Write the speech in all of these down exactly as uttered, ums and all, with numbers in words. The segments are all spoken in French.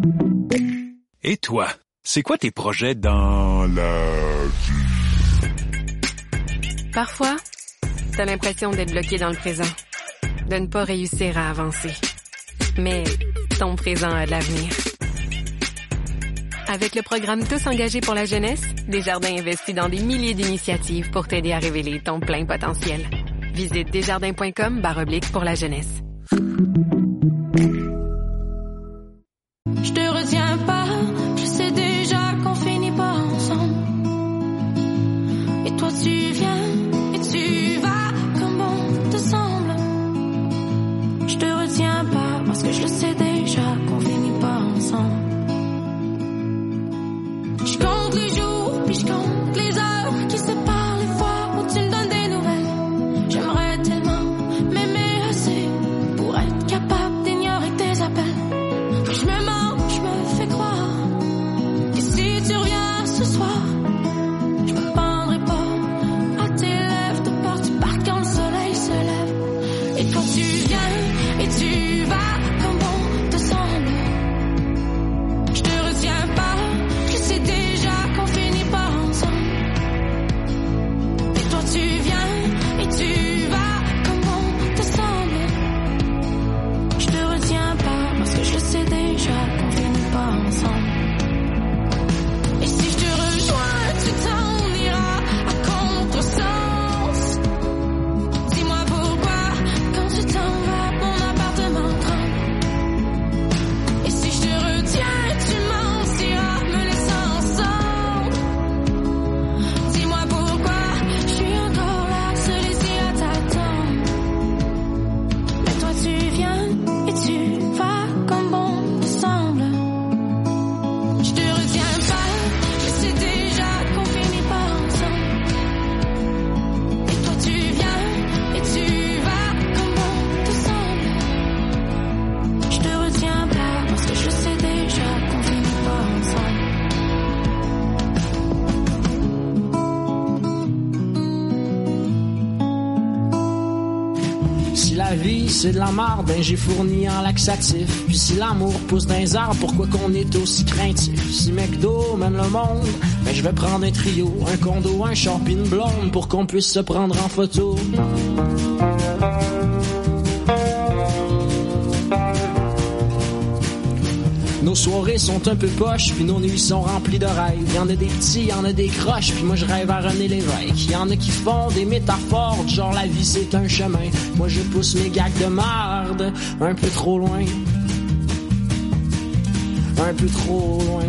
Et toi, c'est quoi tes projets dans la vie? Parfois, t'as l'impression d'être bloqué dans le présent, de ne pas réussir à avancer. Mais ton présent a de l'avenir. Avec le programme Tous engagés pour la jeunesse, Desjardins investit dans des milliers d'initiatives pour t'aider à révéler ton plein potentiel. Visite desjardins.com barre oblique pour la jeunesse. Je te retiens pas, je sais déjà qu'on finit pas ensemble. Et toi tu viens et tu vas comme bon te semble. Je te retiens pas parce que je sais déjà qu'on finit pas ensemble. Je compte les jours, puis je compte les heures qui séparent les fois où tu me donnes des nouvelles. J'aimerais tellement m'aimer assez pour être capable d'ignorer tes appels. Mais je me mens, je me fais croire que si tu reviens ce soir, je me pendrai pas à tes lèvres, te porte par quand le soleil se lève. Et quand tu viens et tu vas comme bon te semble. Je te retiens pas, je sais déjà qu'on finit pas ensemble. Et toi tu viens et tu vas comme bon te semble. Je te retiens pas parce que je sais déjà qu'on finit pas ensemble. Et si je te rejoins, tu t'en iras à contresens. Dis-moi pourquoi quand tu t'en vas, mon appartement tremble. Et si je te retiens, tu mentiras, me laissant ensemble. Dis-moi pourquoi je suis encore là, seul ici à t'attendre. Mais toi tu viens et tu vas comme bon te semble. Je te retiens pas, je sais déjà qu'on finit pas ensemble. Et toi tu viens et tu vas comme bon te semble. Je te retiens pas parce que je sais déjà qu'on finit pas ensemble. Si la vie c'est de la marde, ben j'ai fourni en laxatif. Puis si l'amour pousse dans les arbres, pourquoi qu'on est aussi craintif? Si McDo mène le monde, ben je vais prendre un trio, un condo, un char pis une blonde pour qu'on puisse se prendre en photo. Nos soirées sont un peu poches, puis nos nuits sont remplies de rêves. Y'en a des petits, y'en a des croches, puis moi je rêve à René Lévesque. Y'en a qui font des métaphores, genre la vie c'est un chemin. Moi je pousse mes gags de marde un peu trop loin. Un peu trop loin.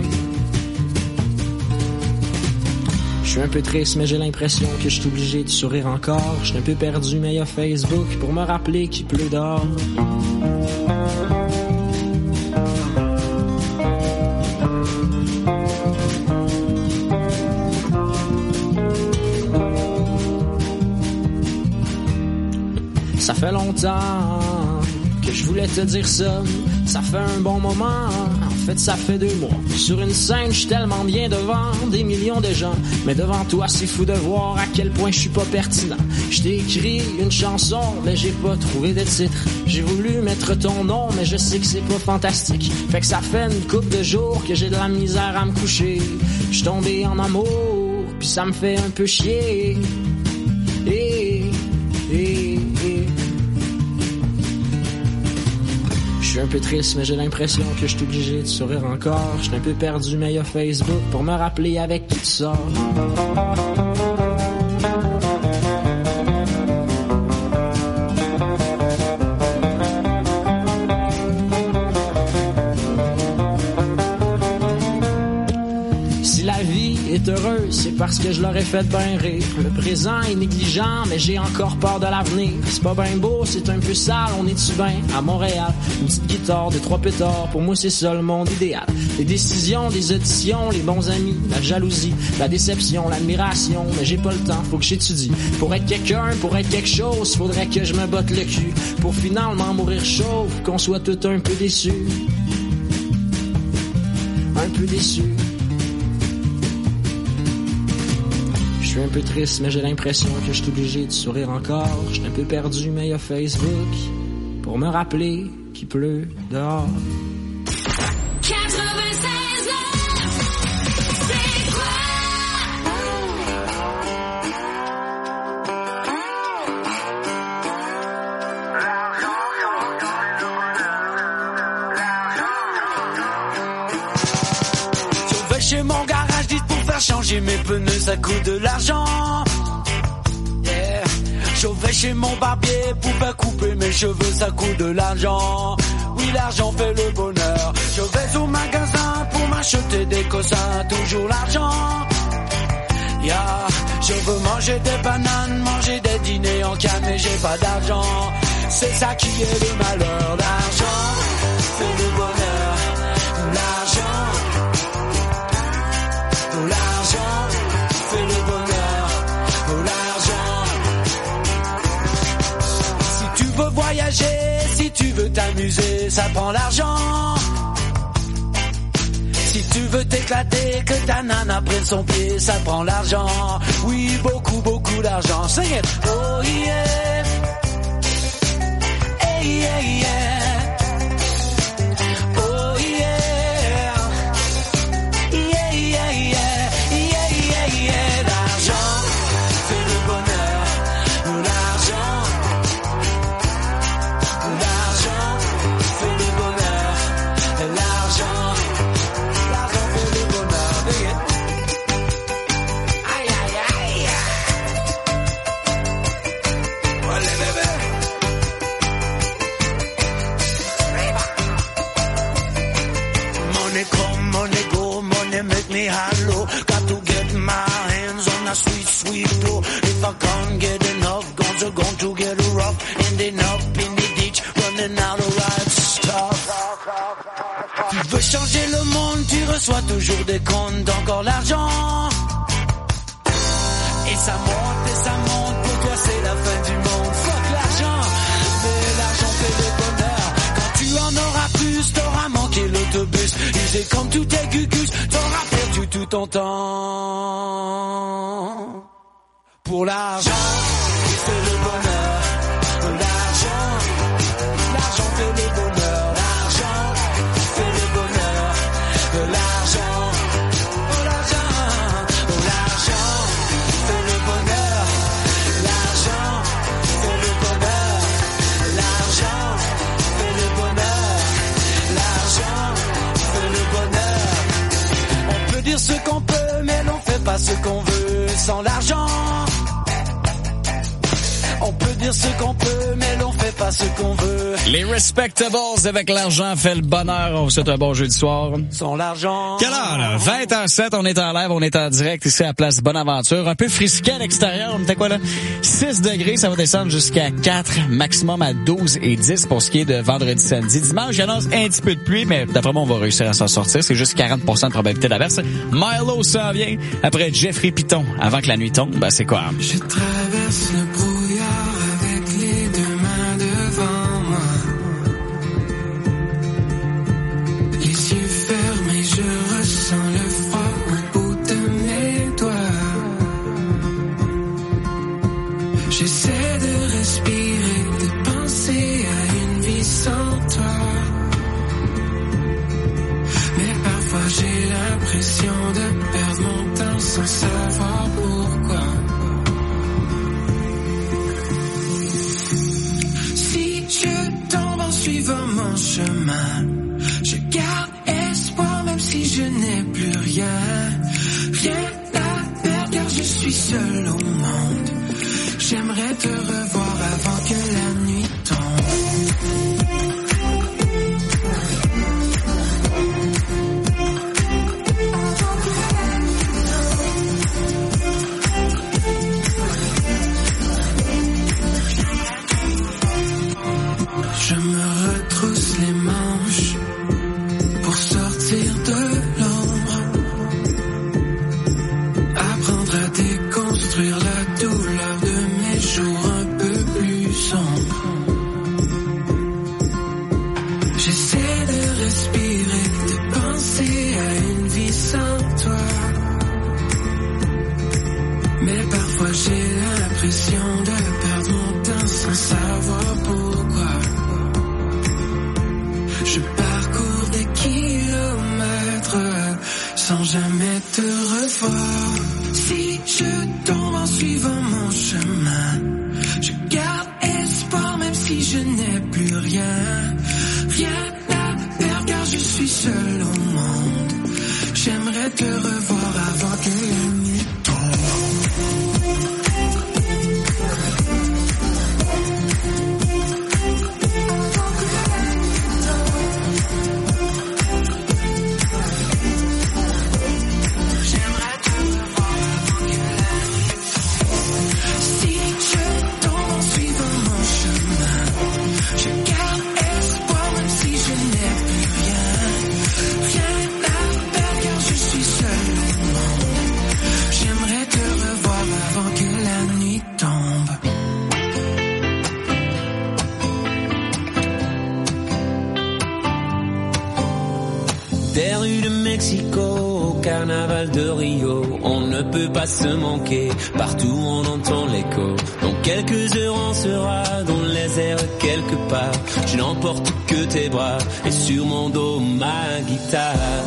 Je suis un peu triste, mais j'ai l'impression que je suis obligé de sourire encore. Je suis un peu perdu, mais y a Facebook pour me rappeler qu'il pleut dehors. Ça fait longtemps que je voulais te dire ça. Ça fait un bon moment, en fait ça fait deux mois. Sur une scène, je suis tellement bien devant des millions de gens. Mais devant toi, c'est fou de voir à quel point je suis pas pertinent. Je t'ai écrit une chanson, mais j'ai pas trouvé de titre. J'ai voulu mettre ton nom, mais je sais que c'est pas fantastique. Fait que ça fait une couple de jours que j'ai de la misère à me coucher. Je suis tombé en amour, puis ça me fait un peu chier. Et, et, et. Je suis un peu triste, mais j'ai l'impression que je suis obligé de sourire encore. Je suis un peu perdu, mais il y a Facebook pour me rappeler avec qui tu sors. Est heureux, c'est parce que je l'aurais fait bien rire. Le présent est négligent, mais j'ai encore peur de l'avenir. C'est pas bien beau, c'est un peu sale, on est-tu bien à Montréal? Une petite guitare, deux, trois pétards, pour moi c'est ça le monde idéal. Les décisions, les auditions, les bons amis, la jalousie, la déception, l'admiration, mais j'ai pas le temps, faut que j'étudie. Pour être quelqu'un, pour être quelque chose, faudrait que je me botte le cul. Pour finalement mourir chauve, qu'on soit tout un peu déçus. Un peu déçus. Je suis un peu triste, mais j'ai l'impression que je suis obligé de sourire encore. Je suis un peu perdu, mais il y a Facebook pour me rappeler qu'il pleut dehors. quatre faire changer mes pneus, ça coûte de l'argent. Yeah. Je vais chez mon barbier pour faire couper mes cheveux, ça coûte de l'argent. Oui, l'argent fait le bonheur. Je vais au magasin pour m'acheter des cossins, toujours l'argent. Yeah. Je veux manger des bananes, manger des dîners en canne, mais j'ai pas d'argent. C'est ça qui est le malheur. L'argent fait le bonheur. L'argent, oh l'argent fait le bonheur. Oh l'argent. Si tu veux voyager, si tu veux t'amuser, ça prend l'argent. Si tu veux t'éclater, que ta nana prenne son pied, ça prend l'argent. Oui, beaucoup, beaucoup d'argent. Sing it. Oh yeah. Hey, yeah, yeah. Oh yeah. Yeah, yeah, yeah. Yeah, yeah, yeah. L'argent fait le bonheur. Oh, l'argent. L'argent fait le bonheur. L'argent. Make me hollow, got to get my hands on that sweet, sweet dough. If I can't get enough, guns are going to get rough, ending up in the ditch, running out of right stuff. Tu veux changer le monde, tu reçois toujours des comptes, encore l'argent. Et ça monte, et ça monte, pour toi c'est la fin du monde. Fuck l'argent, mais l'argent fait le bonheur. Quand tu en auras plus, t'auras manqué l'autobus. Il est comme tout est gugus, t'auras perdu tout ton temps. Pour l'argent, il fait le bonheur. L'argent, l'argent fait le bonheur. L'argent fait le bonheur. L'argent, oh l'argent, oh l'argent fait le bonheur. L'argent fait le bonheur. L'argent fait le bonheur. L'argent fait le bonheur. On peut dire ce qu'on peut, mais l'on fait pas ce qu'on veut sans l'argent. On peut dire ce qu'on peut, mais l'on fait pas ce qu'on veut. Les Respectables avec l'argent fait le bonheur. On vous souhaite un bon jeudi soir. Sans l'argent. Quelle heure, là? vingt heures sept, on est en live, on est en direct ici à la place Bonaventure. Un peu frisqué à l'extérieur. On était quoi, là? six degrés, ça va descendre jusqu'à quatre, maximum à douze et dix pour ce qui est de vendredi, samedi. Dimanche, j'annonce un petit peu de pluie, mais d'après moi, on va réussir à s'en sortir. C'est juste quarante pour cent de probabilité d'averse. Milo s'en vient après Jeffrey Piton. Avant que la nuit tombe, ben c'est quoi? Je traverse le brouillard avec les deux mains devant moi. Les yeux fermés, je ressens le froid au bout de mes doigts. J'essaie de respirer, de penser à une vie sans toi. Mais parfois j'ai l'impression de perdre mon temps sans savoir pourquoi. Je tombe en suivant mon chemin. Je garde espoir même si je n'ai plus rien. Rien à perdre car je suis seul au monde. J'aimerais te revoir avant que la nuit tombe. Je me retrousse les manches pour sortir de l'ombre. Apprendre à déconstruire la douleur de mes jours un peu plus sombres. J'essaie de respirer, de penser à une vie sans toi. Mais parfois j'ai l'impression de perdre mon temps sans savoir pourquoi. Je parcours des kilomètres sans jamais te revoir. Si je tombe en suivant mon chemin, je garde espoir même si je n'ai plus rien. Rien à perdre car je suis seul au monde. J'aimerais te revoir avant que les rues de Mexico, au carnaval de Rio, on ne peut pas se manquer, partout on entend l'écho. Dans quelques heures on sera dans les airs quelque part, je n'emporte que tes bras et sur mon dos ma guitare.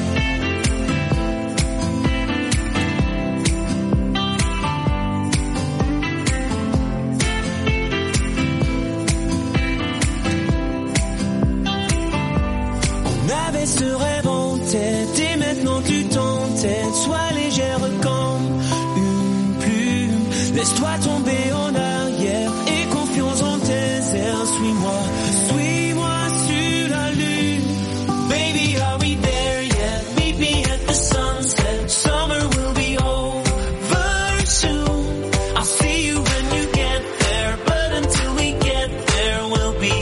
Ce rêve en tête et maintenant tu t'entêtes, sois légère comme une plume, laisse-toi tomber en arrière et confiance en tes airs, suis-moi, suis-moi sur la lune, baby are we there yet, meet me at the sunset, summer will be over soon, I'll see you when you get there, but until we get there we'll be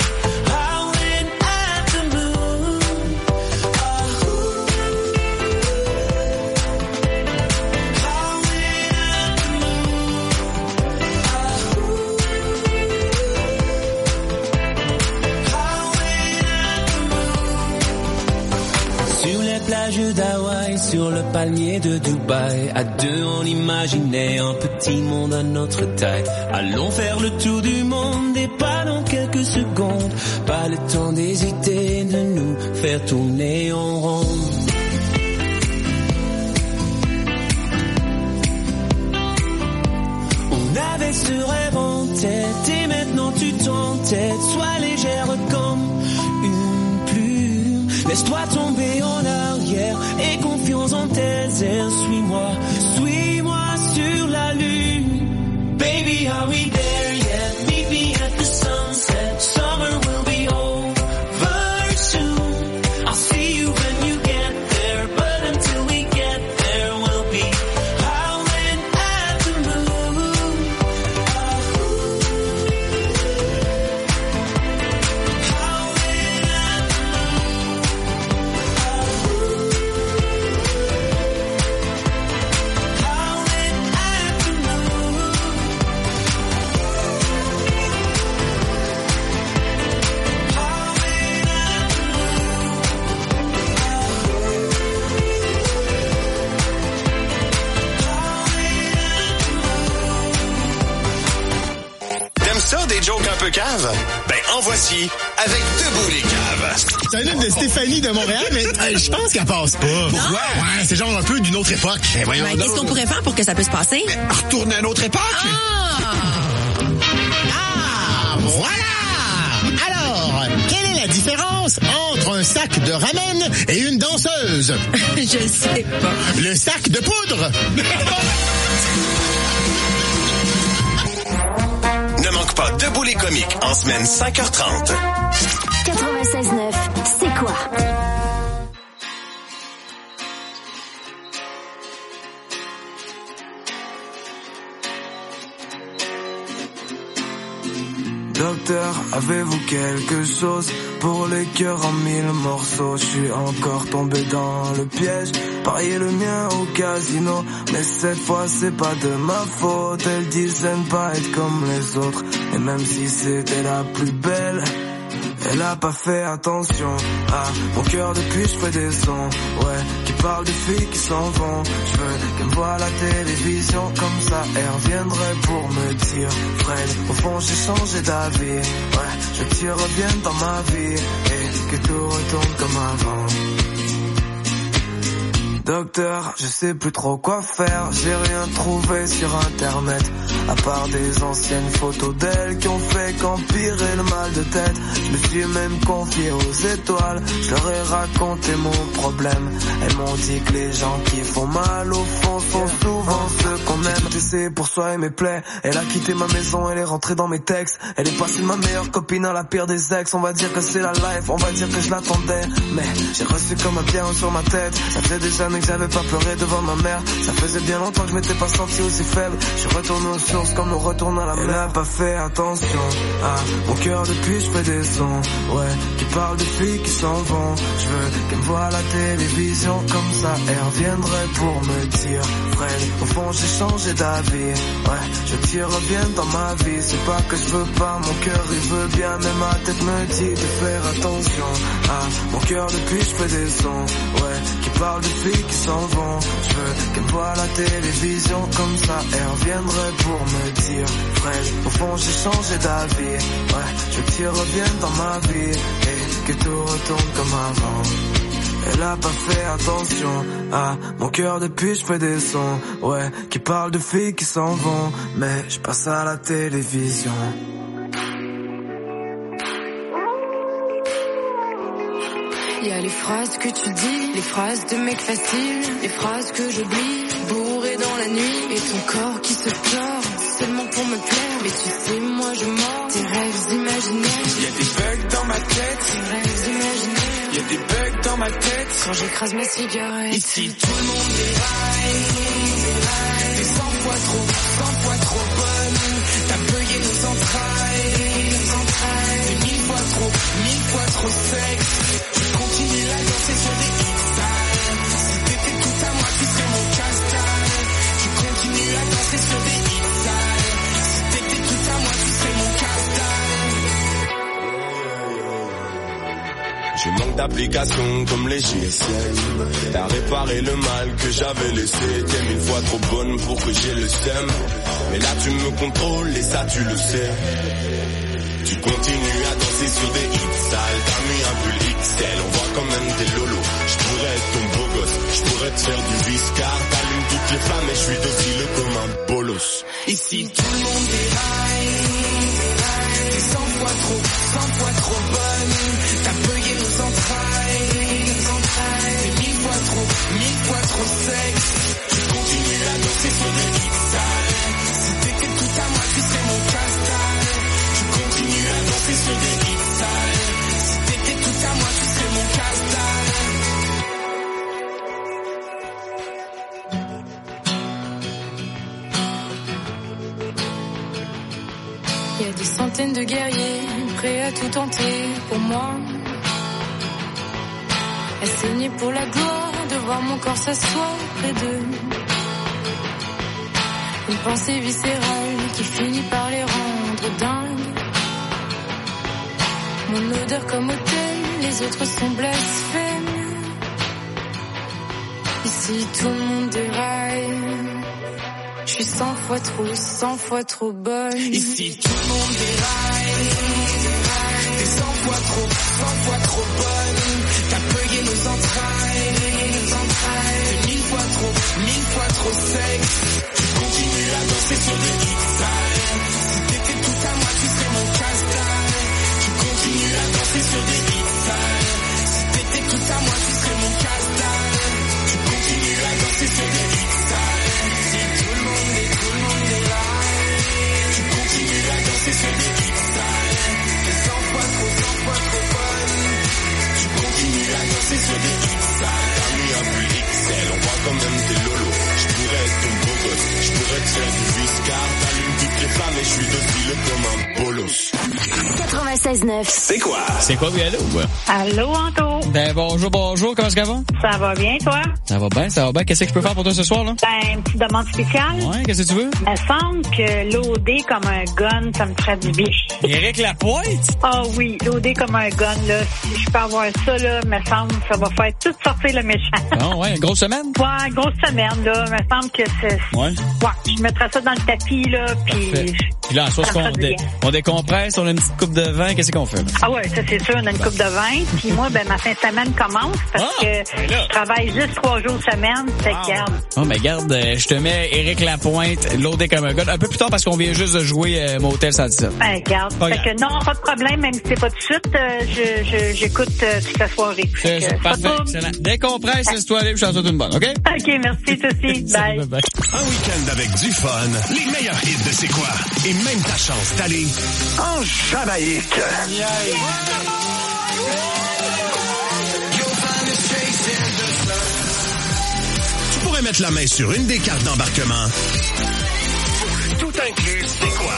plage d'Hawaï, sur le palmier de Dubaï. À deux, on imaginait un petit monde à notre taille. Allons faire le tour du monde et pas dans quelques secondes. Pas le temps d'hésiter, de nous faire tourner en rond. On avait ce rêve en tête et maintenant tu t'entêtes. Sois légère comme une plume. Laisse-toi tomber en arrière et confiance en tes airs. Suis-moi, suis-moi sur la lune. Baby, are we there yet? Meet me at the sunset. Summer will be over soon. I'll see you when you get there, but until we get there, we'll be howling at the moon. Howling at the moon. Howling at the moon. T'aimes ça, des jokes un peu caves? Ben, en voici avec Debout les caves. C'est un livre de Stéphanie de Montréal, mais euh, je pense qu'elle passe pas. Pourquoi? Ouais, c'est genre un peu d'une autre époque. Ben, voyons Ben, donc. qu'est-ce qu'on pourrait faire pour que ça puisse passer? Mais retourner à une autre époque? Ah! Ah, voilà! Alors, quelle est la différence entre un sac de ramen et une danseuse? Je sais pas. Le sac de poudre! Ne manque pas Debout les comiques en semaine cinq heures trente. quatre-vingt-seize neuf, c'est quoi? Docteur, avez-vous quelque chose pour les cœurs en mille morceaux? Je suis encore tombé dans le piège, parier le mien au casino, mais cette fois c'est pas de ma faute. Elle disait ne pas être comme les autres, et même si c'était la plus belle, elle a pas fait attention à mon cœur depuis je fais des sons, ouais, qui parlent de filles qui s'en vont. Je veux qu'elle me voie à la télévision, comme ça elle reviendrait pour me dire Fred, au fond j'ai changé d'avis, ouais, je veux que tu reviennes dans ma vie et que tout retourne comme avant. Docteur, je sais plus trop quoi faire, j'ai rien trouvé sur internet, à part des anciennes photos d'elle qui ont fait qu'empirer le mal de tête. Je me suis même confié aux étoiles, je leur ai raconté mon problème. Elles m'ont dit que les gens qui font mal au fond sont souvent ceux qu'on aime. J'ai essayé pour soigner mes plaies, elle a quitté ma maison, elle est rentrée dans mes textes. Elle est passée de ma meilleure copine à la pire des ex. On va dire que c'est la life, on va dire que je l'attendais, mais j'ai reçu comme un pierre sur ma tête. Ça fait déjà jamais que j'avais pas pleuré devant ma mère. Ça faisait bien longtemps que je m'étais pas senti aussi faible. Je suis retourné aux sources comme on retourne à la mer. Elle a pas fait attention à mon cœur depuis je fais des sons, ouais, qui parlent de filles qui s'en vont. Je veux qu'elle me voie à la télévision, comme ça elle reviendrait pour me dire Fred, au fond j'ai changé d'avis, ouais, je veux que tu reviennes dans ma vie. C'est pas que je veux pas, mon cœur il veut bien, mais ma tête me dit de faire attention à mon cœur depuis je fais des sons, ouais, qui parlent de filles qui s'en vont. Je veux qu'elle me voie à la télévision, comme ça elle reviendrait pour me dire Fred, au fond j'ai changé d'avis, ouais, je veux que tu reviennes dans ma vie et que tout retourne comme avant. Elle a pas fait attention à mon cœur depuis je fais des sons, ouais, qui parlent de filles qui s'en vont, mais je passe à la télévision. Il y a les phrases que tu dis, les phrases de mec facile, les phrases que j'oublie, bourré dans la nuit, et ton corps qui se tord, seulement pour me plaire, mais tu sais moi je mords, tes rêves imaginaires. Il y a des bugs dans ma tête, tes rêves imaginaires. Il y a des bugs dans ma tête, quand j'écrase ma cigarette. Ici tout le monde déraille, déraille. T'es cent fois trop, cent fois trop bonne, t'as bugué nos entrailles, nos entrailles. T'es mille fois trop, mille fois trop sexe. Continue à danser sur des hits sales. Si t'étais tout à moi, tu serais mon casse-dalle. Tu continues à danser sur des hits sales. Si t'étais tout à moi, tu serais mon casse-dalle. Je manque d'applications comme les G S M. T'as réparé le mal que j'avais laissé. T'es mille fois trop bonne pour que j'ai le seum. Mais là tu me contrôles et ça tu le sais. Tu continues à danser sur des hits sales. T'as mis un pull X L, on voit quand même tes lolos. Je pourrais être ton beau gosse, je pourrais te faire du viscar. T'allumes toutes les femmes et je suis docile comme un bolos. Ici tout le monde déraille, déraille. T'es cent fois trop, cent fois trop bonne. T'as bugué nos entrailles, nos entrailles. T'es mille fois trop, mille fois trop sexe. Tu continues à danser sur des hits sales. Si t'étais tout à moi, tu serais mon casse-dalle. Tu continues à danser sur des hits sales. Si t'étais tout à moi, tu serais mon casse-dalle. Il y a des centaines de guerriers prêts à tout tenter pour moi. À saigner pour la gloire, de voir mon corps s'asseoir près d'eux. Une pensée viscérale qui finit par les rendre dingues. Mon odeur comme autel, les autres sont blasphèmes. Ici tout le monde déraille. Je suis cent fois trop, cent fois trop bonne. Ici tout le monde déraille, déraille. T'es cent fois trop, cent fois trop bonne. T'as bugué nos entrailles, nos entrailles. T'es mille fois trop, mille fois trop sexe. Tu continues à danser sur des hits sales. Si t'étais tout à moi, tu serais mon casse-dalle. Tu continues à danser sur des hits sales. Si t'étais tout à moi, tu serais mon casse-dalle. Tu continues à danser sur des hits sales. Si tout le monde est, tout le monde est là. Tu continues à danser sur des hits sales. T'es cent fois trop, cent fois trop bonne. Tu continues à danser sur des hits sales. T'as mis un pull X L, on voit quand même tes lolos. Je pourrais être ton beau gosse, je pourrais te faire du viscar. T'allumes toutes les femmes et je suis docile comme un bolos. quatre-vingt-seize neuf. C'est quoi? C'est quoi, oui, allô? Allô, Anto? Ben, bonjour, bonjour, comment est-ce qu'elle va? Ça va bien, toi? Ça va bien, ça va bien. Qu'est-ce que je peux faire pour toi ce soir, là? Ben, une petite demande spéciale. Ouais, qu'est-ce que tu veux? Il me semble que loader comme un gun, ça me ferait du bien. Éric Lapointe? Ah oh, oui, loader comme un gun, là. Si je peux avoir ça, là, me semble ça va faire tout sortir le méchant. Ah ouais, une grosse semaine? Ouais, une grosse semaine, là. Me semble que c'est... Ouais. Ouais, je mettrais ça dans le tapis, là, puis... Puis là, en soi, ça qu'on dé... on décompresse, on a une petite coupe de vin, qu'est-ce qu'on fait, là? Ah ouais, ça c'est sûr, on a une coupe de vin. Puis moi, ben ma fin de semaine commence parce ah, que je travaille juste trois jours semaine. Fait que garde. Oh, mais garde, euh, je te mets Éric Lapointe, loadé comme un gars. Un peu plus tard parce qu'on vient juste de jouer euh, Motel cent dix-sept. Ben garde. Fait que non, pas de problème, même si c'est pas tout de suite, euh, je, je, j'écoute euh, toute la soirée. C'est que, parfait, excellent. Décompresse, laisse-toi libre, je t'en souhaite une bonne, OK? OK, merci, toi aussi. Bye. Bye, bye. Un week-end avec du fun, les meilleurs hits de C'est quoi? Et même ta chance d'aller en Jamaïque. Yeah. pourrais mettre la main sur une des cartes d'embarquement. Tout inclus, c'est quoi?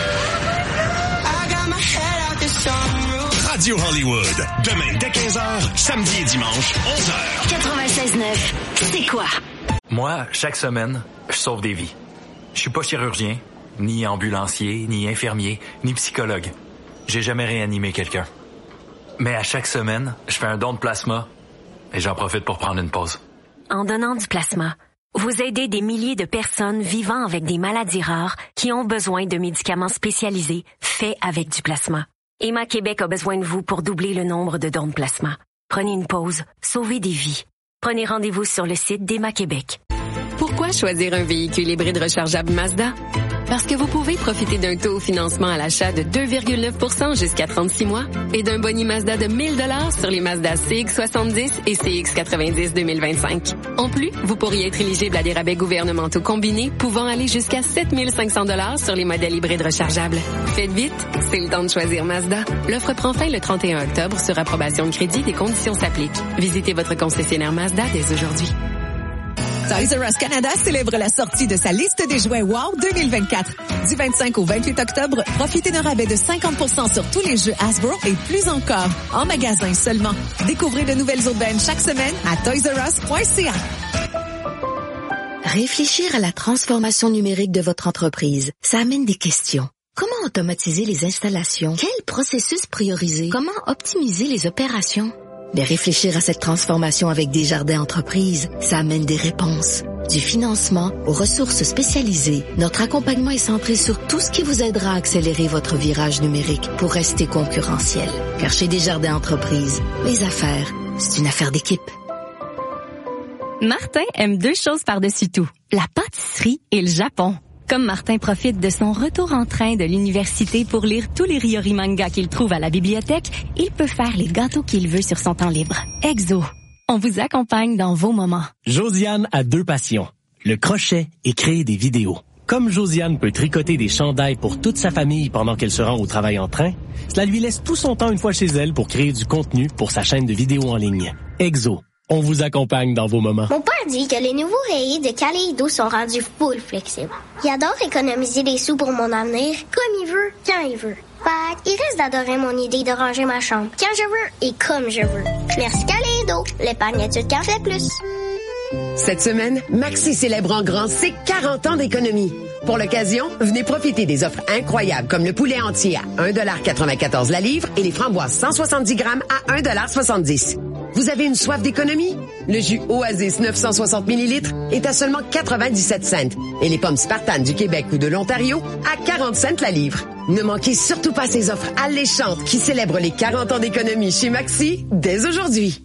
Radio Hollywood. Demain, dès quinze heures, samedi et dimanche, onze heures. quatre-vingt-seize neuf, c'est quoi? Moi, chaque semaine, je sauve des vies. Je suis pas chirurgien, ni ambulancier, ni infirmier, ni psychologue. J'ai jamais réanimé quelqu'un. Mais à chaque semaine, je fais un don de plasma et j'en profite pour prendre une pause. En donnant du plasma, vous aidez des milliers de personnes vivant avec des maladies rares qui ont besoin de médicaments spécialisés faits avec du plasma. Emma Québec a besoin de vous pour doubler le nombre de dons de plasma. Prenez une pause, sauvez des vies. Prenez rendez-vous sur le site d'Emma Québec. Pourquoi choisir un véhicule hybride rechargeable Mazda? Parce que vous pouvez profiter d'un taux au financement à l'achat de deux virgule neuf pour cent jusqu'à trente-six mois et d'un boni Mazda de mille dollars sur les Mazda C X soixante-dix et C X quatre-vingt-dix deux mille vingt-cinq. En plus, vous pourriez être éligible à des rabais gouvernementaux combinés pouvant aller jusqu'à sept mille cinq cents dollars sur les modèles hybrides rechargeables. Faites vite, c'est le temps de choisir Mazda. L'offre prend fin le trente et un octobre sur approbation de crédit. Des conditions s'appliquent. Visitez votre concessionnaire Mazda dès aujourd'hui. Toys R Us Canada célèbre la sortie de sa liste des jouets Wow deux mille vingt-quatre. Du vingt-cinq au vingt-huit octobre, profitez d'un rabais de cinquante pour cent sur tous les jeux Hasbro et plus encore, en magasin seulement. Découvrez de nouvelles aubaines chaque semaine à toys r us point c a. Réfléchir à la transformation numérique de votre entreprise, ça amène des questions. Comment automatiser les installations? Quel processus prioriser? Comment optimiser les opérations? Mais réfléchir à cette transformation avec Desjardins Entreprises, ça amène des réponses. Du financement aux ressources spécialisées, notre accompagnement est centré sur tout ce qui vous aidera à accélérer votre virage numérique pour rester concurrentiel. Car chez Desjardins Entreprises, les affaires, c'est une affaire d'équipe. Martin aime deux choses par-dessus tout, la pâtisserie et le Japon. Comme Martin profite de son retour en train de l'université pour lire tous les Ryori mangas qu'il trouve à la bibliothèque, il peut faire les gâteaux qu'il veut sur son temps libre. Exo, on vous accompagne dans vos moments. Josiane a deux passions, le crochet et créer des vidéos. Comme Josiane peut tricoter des chandails pour toute sa famille pendant qu'elle se rend au travail en train, cela lui laisse tout son temps une fois chez elle pour créer du contenu pour sa chaîne de vidéos en ligne. Exo, on vous accompagne dans vos moments. Mon père dit que les nouveaux rayés de Kaleido sont rendus full flexibles. Il adore économiser des sous pour mon avenir, comme il veut, quand il veut. Fait il reste d'adorer mon idée de ranger ma chambre quand je veux et comme je veux. Merci Kaleido, l'épargne étude qu'en fait plus. Cette semaine, Maxi célèbre en grand ses quarante ans d'économie. Pour l'occasion, venez profiter des offres incroyables comme le poulet entier à un dollar quatre-vingt-quatorze la livre et les framboises cent soixante-dix grammes à un dollar soixante-dix. Vous avez une soif d'économie? Le jus Oasis neuf cent soixante millilitres est à seulement quatre-vingt-dix-sept cents et les pommes Spartan du Québec ou de l'Ontario à quarante cents la livre. Ne manquez surtout pas ces offres alléchantes qui célèbrent les quarante ans d'économie chez Maxi dès aujourd'hui.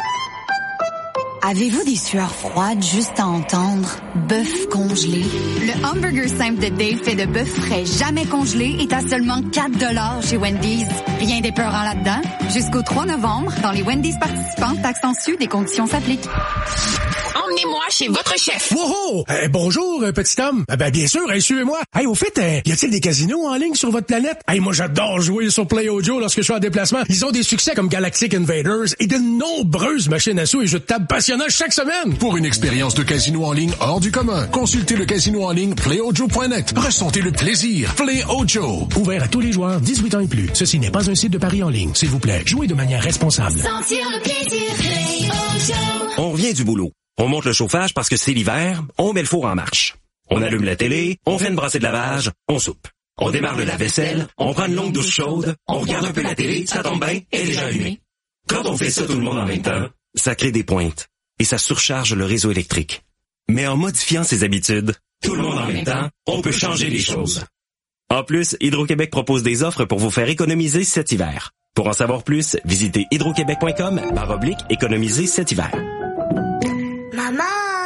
Avez-vous des sueurs froides juste à entendre? Bœuf congelé. Le hamburger simple de Dave fait de bœuf frais jamais congelé est à seulement quatre dollars chez Wendy's. Rien d'épeurant là-dedans. Jusqu'au trois novembre, dans les Wendy's participantes, taxes en sus, des conditions s'appliquent. Emmenez-moi chez votre chef. Wow! Euh, bonjour, euh, petit homme. Euh, ben, bien sûr, hey, suivez-moi. Hey, au fait, euh, y a-t-il des casinos en ligne sur votre planète? Hey, moi, j'adore jouer sur PlayOjo lorsque je suis en déplacement. Ils ont des succès comme Galactic Invaders et de nombreuses machines à sous et jeux de table passionnants chaque semaine. Pour une expérience de casino en ligne hors du commun, consultez le casino en ligne play ojo point net. Ressentez le plaisir. PlayOjo. Ouvert à tous les joueurs, dix-huit ans et plus. Ceci n'est pas un site de paris en ligne. S'il vous plaît, jouez de manière responsable. Sentir le plaisir, PlayOjo. On revient du boulot. On monte le chauffage parce que c'est l'hiver, on met le four en marche. On allume la télé, on fait une brassée de lavage, on soupe. On démarre le lave-vaisselle, on prend une longue douche chaude, on regarde un peu la télé, ça tombe bien, elle est déjà allumée. Quand on fait ça tout le monde en même temps, ça crée des pointes et ça surcharge le réseau électrique. Mais en modifiant ses habitudes, tout le monde en même temps, on peut changer les choses. En plus, Hydro-Québec propose des offres pour vous faire économiser cet hiver. Pour en savoir plus, visitez hydroquebec point com barre oblique économiser cet hiver. Maman!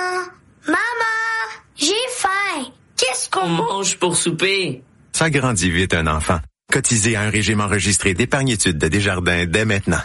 Maman! J'ai faim! Qu'est-ce qu'on mange pour souper? Ça grandit vite un enfant. Cotisez à un régime enregistré d'épargne-études de Desjardins dès maintenant.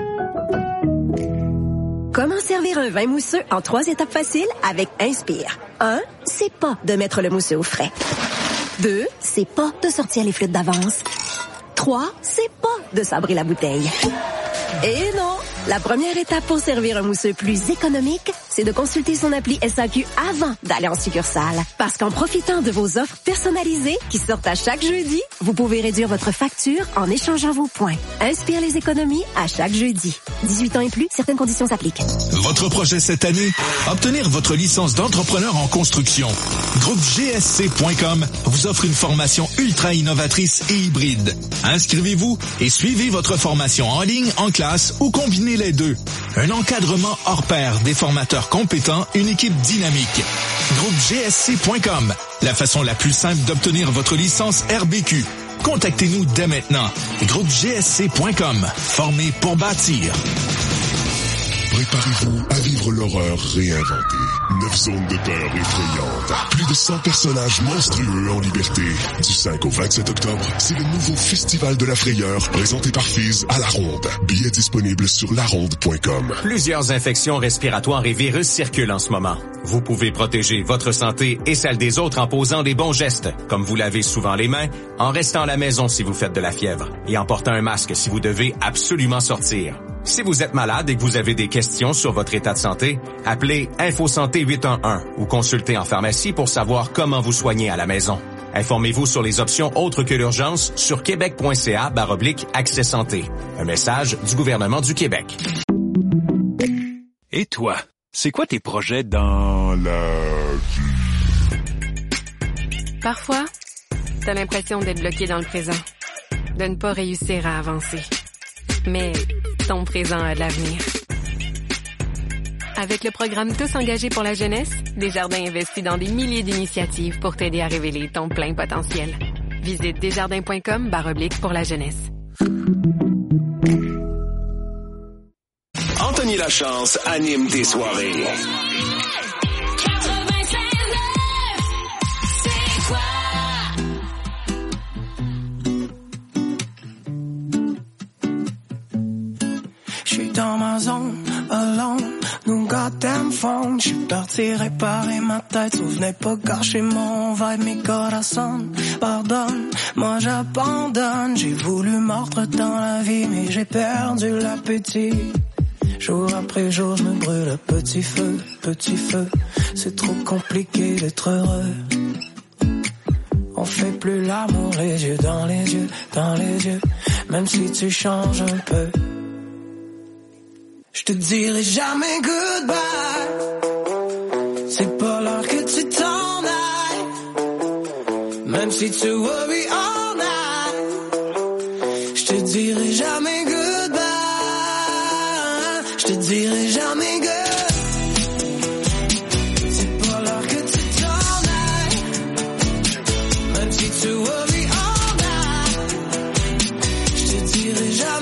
Comment servir un vin mousseux en trois étapes faciles avec Inspire. Un, c'est pas de mettre le mousseux au frais. Deux, c'est pas de sortir les flûtes d'avance. Trois, c'est pas de sabrer la bouteille. Et non, La première étape pour servir un mousseux plus économique, c'est de consulter son appli S A Q avant d'aller en succursale. Parce qu'en profitant de vos offres personnalisées qui sortent à chaque jeudi, vous pouvez réduire votre facture en échangeant vos points. Inspire les économies à chaque jeudi. dix-huit ans et plus, certaines conditions s'appliquent. Votre projet cette année? Obtenir votre licence d'entrepreneur en construction. Groupe G S C point com vous offre une formation ultra innovatrice et hybride. Inscrivez-vous et suivez votre formation en ligne, en classe ou combinez les deux. Un encadrement hors pair, des formateurs compétents, une équipe dynamique. Groupe G S C point com, la façon la plus simple d'obtenir votre licence R B Q. Contactez-nous dès maintenant. Groupe G S C point com, formé pour bâtir. Préparez-vous à vivre l'horreur réinventée. Neuf zones de peur effrayantes. Plus de cent personnages monstrueux en liberté. Du cinq au vingt-sept octobre, c'est le nouveau Festival de la Frayeur présenté par Fizz à La Ronde. Billets disponibles sur la ronde point com. Plusieurs infections respiratoires et virus circulent en ce moment. Vous pouvez protéger votre santé et celle des autres en posant des bons gestes, comme vous lavez souvent les mains, en restant à la maison si vous faites de la fièvre et en portant un masque si vous devez absolument sortir. Si vous êtes malade et que vous avez des questions sur votre état de santé, appelez InfoSanté huit un un ou consultez en pharmacie pour savoir comment vous soigner à la maison. Informez-vous sur les options autres que l'urgence sur québec.ca barre oblique accès santé. Un message du gouvernement du Québec. Et toi, c'est quoi tes projets dans la vie? Parfois, t'as l'impression d'être bloqué dans le présent, de ne pas réussir à avancer. Mais ton présent a de l'avenir. Avec le programme Tous engagés pour la jeunesse, Desjardins investit dans des milliers d'initiatives pour t'aider à révéler ton plein potentiel. Visite desjardins point com barre oblique pour la jeunesse. Anthony Lachance anime tes soirées. Dans ma zone, alone, no goddamn phone. J'suis parti réparer ma tête, vous venez pas gâcher mon vibe, mes corazones. Pardonne, moi j'abandonne. J'ai voulu mordre dans la vie, mais j'ai perdu l'appétit. Jour après jour, je me brûle à petit feu, petit feu. C'est trop compliqué d'être heureux. On fait plus l'amour, les yeux dans les yeux, dans les yeux. Même si tu changes un peu. Je te dirai jamais goodbye. C'est pas l'heure que tu t'en ailles. Même si tu worry all night. Je te dirai jamais goodbye. Je te dirai jamais goodbye. C'est pas l'heure que tu t'en ailles. Même si tu worry all night. Je te dirai jamais.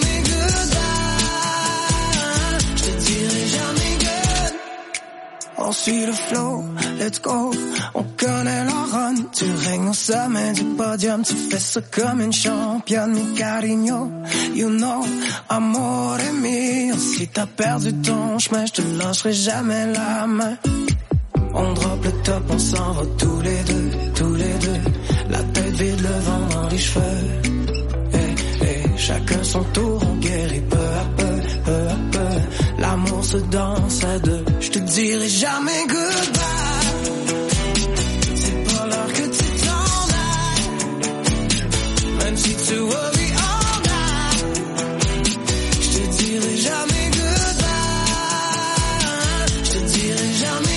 On suit le flow, let's go, on connaît la run. Tu règnes au sommet du podium, tu fais ça comme une championne. Mi cariño, you know, amore mio. Si t'as perdu ton chemin, je te lâcherai jamais la main. On drop le top, on s'en va tous les deux, tous les deux. La tête vide, le vent dans les cheveux. Hey, hey, chacun son tour, on guérit peu à peu, peu à peu. L'amour se danse à deux. Je te dirai jamais goodbye. C'est pas l'heure que tu t'en ailles. Même si tu worry all night. Je te dirai jamais goodbye. Je te dirai jamais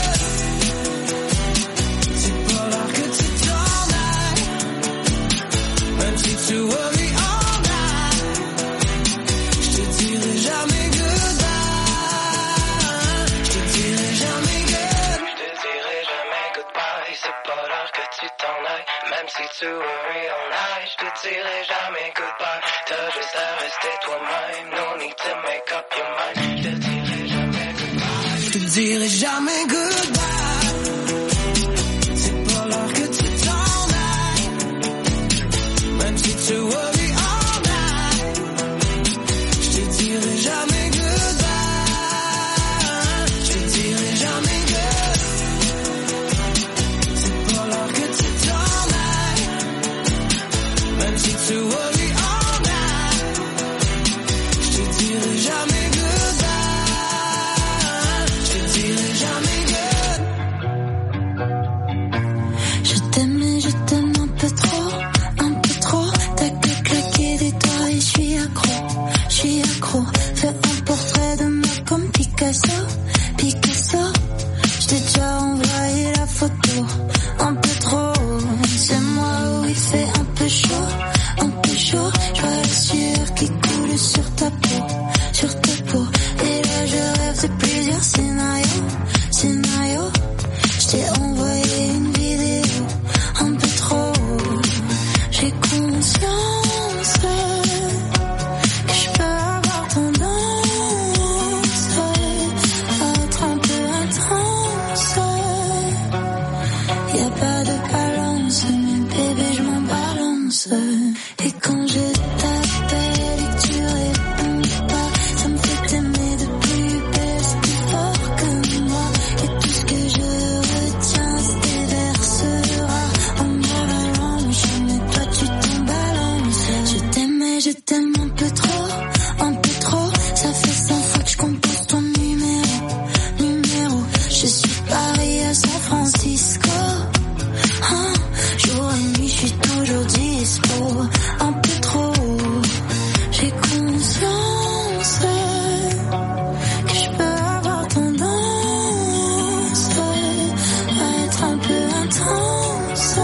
goodbye. C'est pas l'heure que tu t'en ailles. Même si tu worry all night. Je te dirai jamais goodbye. Même si tu worry all night, je te dirai jamais goodbye. T'as juste à rester toi-même, no need to make up your mind. Je te dirai jamais goodbye. Je te dirai jamais goodbye. C'est pas l'heure que tu t'en ailles. Même si tu worry all night, je te dirai jamais goodbye. Je te dirai jamais goodbye. C'est pas l'heure que tu t'en ailles. Même si tu worry all night, je te dirai jamais goodbye. Et quand je t'appelle et que tu réponds pas, ça me fait t'aimer de plus belle, c'est plus fort que moi. Et tout ce que je retiens, c'est tes vers rares en avalanche. Mais toi tu t'en balances. Je t'aime et je t'aime un peu trop, un peu trop. Ça fait cent fois que je compose ton numéro, numéro. Je suis Paris à San Francisco. Ah, jour et nuit, je suis toujours dispo. Un peu trop. J'ai conscience que je peux avoir tendance à être un peu intense.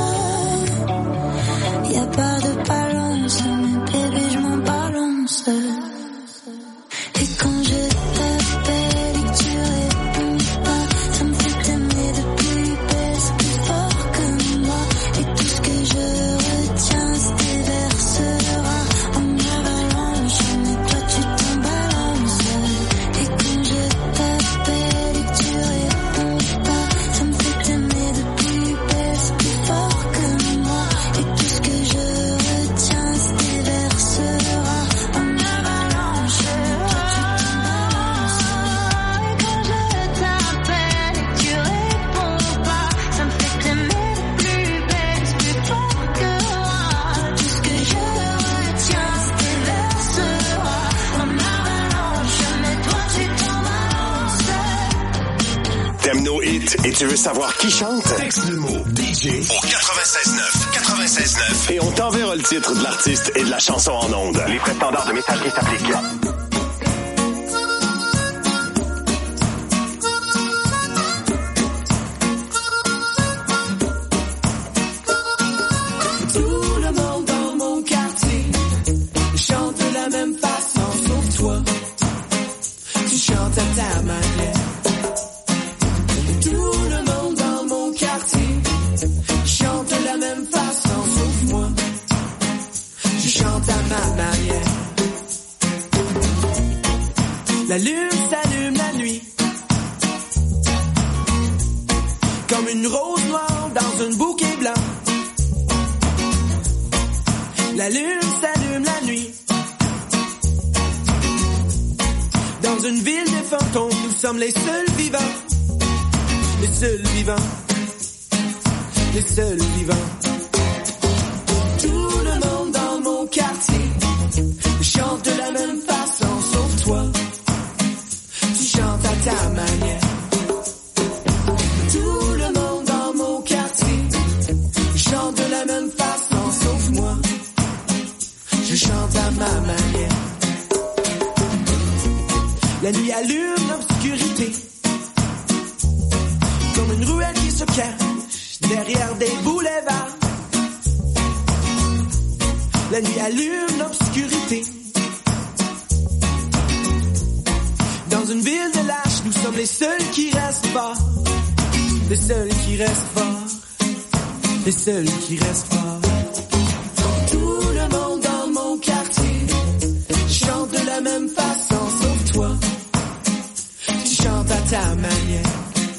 Y'a pas de balance, mais bébé, je m'en balance. Et quand je t'appelle et que tu réponds pas, ça me fait t'aimer de plus belle, c'est plus fort que moi. Et tout ce que je retiens, c'est tes vers rares en avalanche. Mais toi tu t'en balances. Et quand je t'appelle et que tu réponds pas, ça me fait t'aimer de plus belle, c'est plus fort que moi. Et tout ce que je retiens, c'est tes vers rares en avalanche. T'aimes nos hits et tu veux savoir qui chante? Texte le mot D J au quatre-vingt-seize neuf, quatre-vingt-seize neuf et on t'enverra le titre de l'artiste et de la chanson en ondes. Les frais standards de messagerie s'appliquent. Tout le monde dans mon quartier chante de la même façon, sauf toi. Tu chantes à ta manière. Tout le monde dans mon quartier chante de la même façon, sauf moi. Je chante à ma manière. La lune s'allume la nuit, comme une rose noire dans un bouquet blanc. La lune s'allume la nuit, dans une ville de fantômes, nous sommes les seuls vivants. Les seuls vivants, les seuls vivants. Tout le monde dans mon quartier chante de la même façon, sauf toi. Tu chantes à ta manière. Tout le monde dans mon quartier chante de la même façon, sauf moi. Je chante à ma manière. La nuit allume l'obscurité, comme une ruelle qui se cache derrière des boulevards. La nuit allume l'obscurité, dans une ville de lâches, nous sommes les seuls qui restent forts. Les seuls qui restent forts. Les seuls qui restent forts. Tout le monde dans mon quartier chante de la même façon, sauf toi. Tu chantes à ta manière.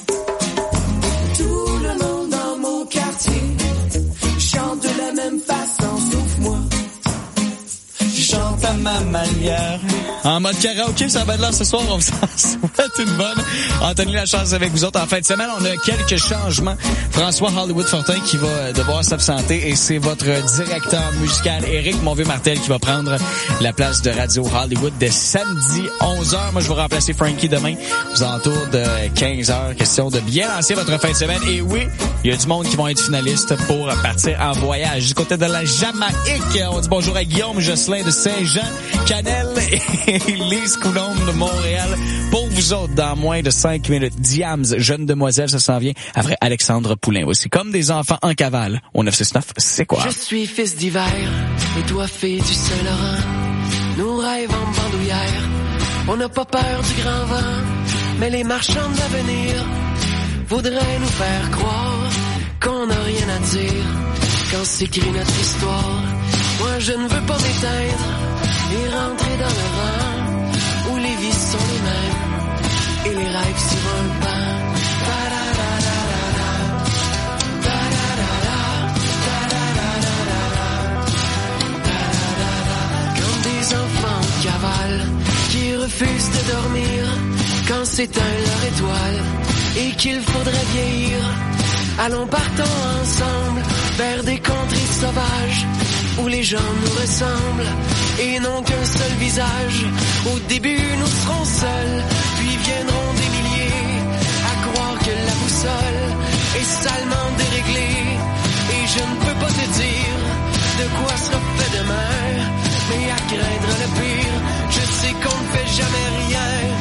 Tout le monde dans mon quartier chante de la même façon, sauf moi. Je chante à ma manière. En mode karaoké, ça va être là ce soir. On vous en souhaite une bonne. Anthony Lachance avec vous autres. En fin de semaine, on a quelques changements. François Hollywood Fortin qui va devoir s'absenter et c'est votre directeur musical Éric Monvieux-Martel qui va prendre la place de Radio Hollywood dès samedi onze heures. Moi, je vais remplacer Frankie demain aux alentours de quinze heures. Question de bien lancer votre fin de semaine. Et oui, il y a du monde qui vont être finalistes pour partir en voyage du côté de la Jamaïque. On dit bonjour à Guillaume Josselin de Saint-Jean, Canel et Lise Coulombe de Montréal. Pour vous autres, dans moins de cinq minutes, Diams, jeune demoiselle, ça s'en vient après Alexandre Poulain. Voici Comme des enfants en cavale au neuf six neuf. C'est quoi? Je suis fils d'hiver et toi fille du Saint-Laurent. Nos rêves en bandoulière, on n'a pas peur du grand vent, mais les marchands d'avenir voudraient nous faire croire qu'on n'a rien à dire quand s'écrit notre histoire. Moi je ne veux pas m'éteindre et rentrer dans le rang où les vies sont les mêmes et les rêves sur un banc. refusent de dormir quand s'éteint leur étoile et qu'il faudrait vieillir. Allons partons ensemble vers des contrées sauvages où les gens nous ressemblent et n'ont qu'un seul visage. Au début nous serons seuls, puis viendront des milliers à croire que la boussole est salement déréglée. Et je ne peux pas te dire de quoi sera fait demain, mais à craindre le pire, je sais qu'on ne fait jamais rien.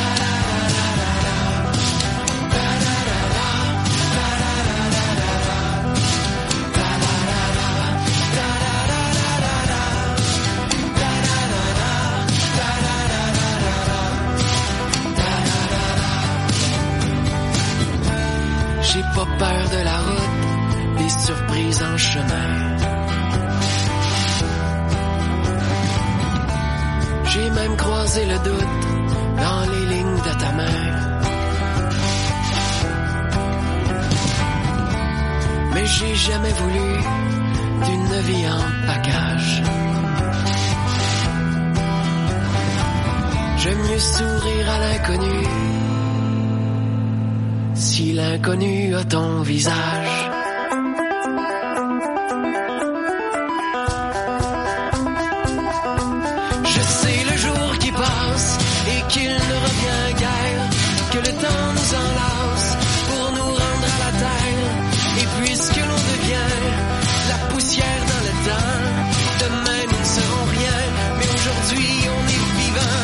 J'ai pas peur de la route, des surprises en chemin. J'ai même croisé le doute dans les lignes de ta main. Mais j'ai jamais voulu d'une vie en package. J'aime mieux sourire à l'inconnu si l'inconnu a ton visage. Je sais le jour qui passe et qu'il ne revient guère, que le temps nous enlace pour nous rendre à la terre. Et puisque l'on devient la poussière dans le temps, demain nous ne serons rien, mais aujourd'hui on est vivant.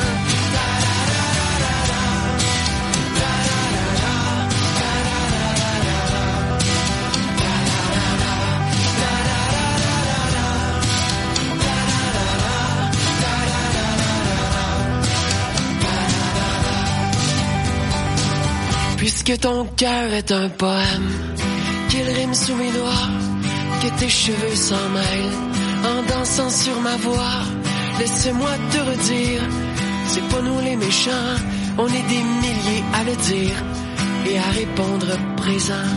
Puisque ton cœur est un poème, qu'il rime sous mes doigts, que tes cheveux s'en mêlent en dansant sur ma voix. Laisse-moi te redire, c'est pas nous les méchants, on est des milliers à le dire et à répondre présent.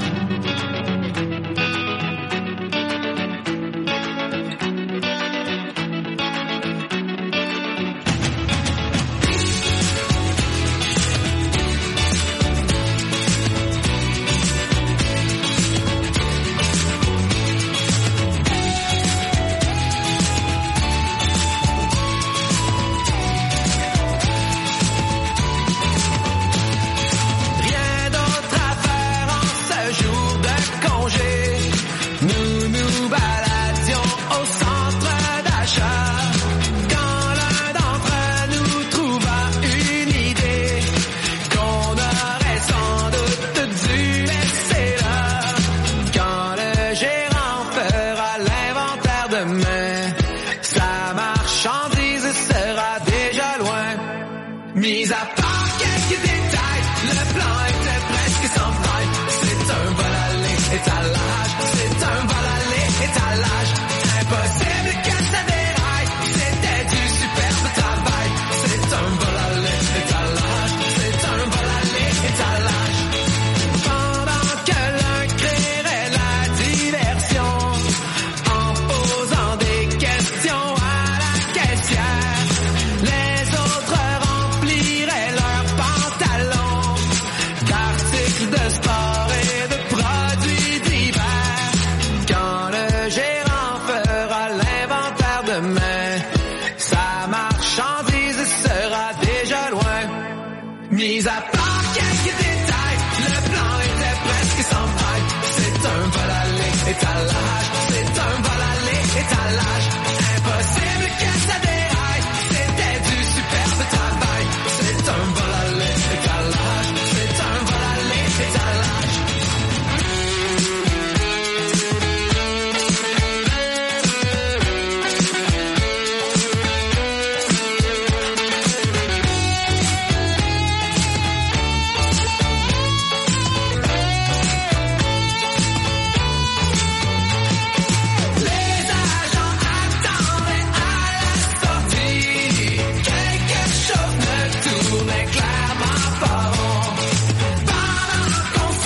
Quelque chose ne tournait clairement pas rond. Pendant qu'on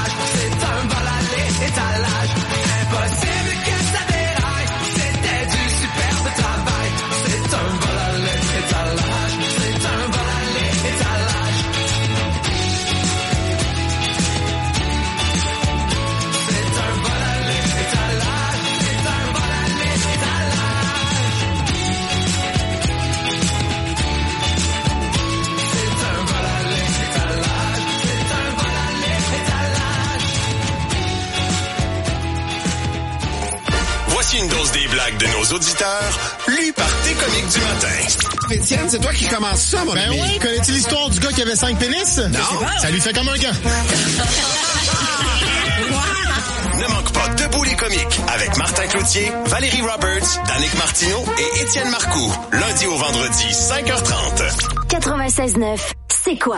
étalage, c'est un vol à l'étalage. Impossible que ça déraille, c'était du superbe travail. C'est un vol à l'étalage, c'est un vol à l'étalage. C'est un vol à l'étalage, c'est un vol à l'étalage. C'est un vol à l'étalage, c'est un vol à l'étalage. Voici une dose des blagues de nos auditeurs, lues par tes comiques du matin. Étienne, c'est toi qui commence ça, mon Ben ami. oui. Connais-tu l'histoire du gars qui avait cinq pénis? Non. Ça lui fait comme un gars. Ne manque pas Debout les comiques avec Martin Cloutier, Valérie Roberts, Danick Martineau et Étienne Marcoux. Lundi au vendredi, cinq heures trente. quatre-vingt-seize neuf, c'est quoi?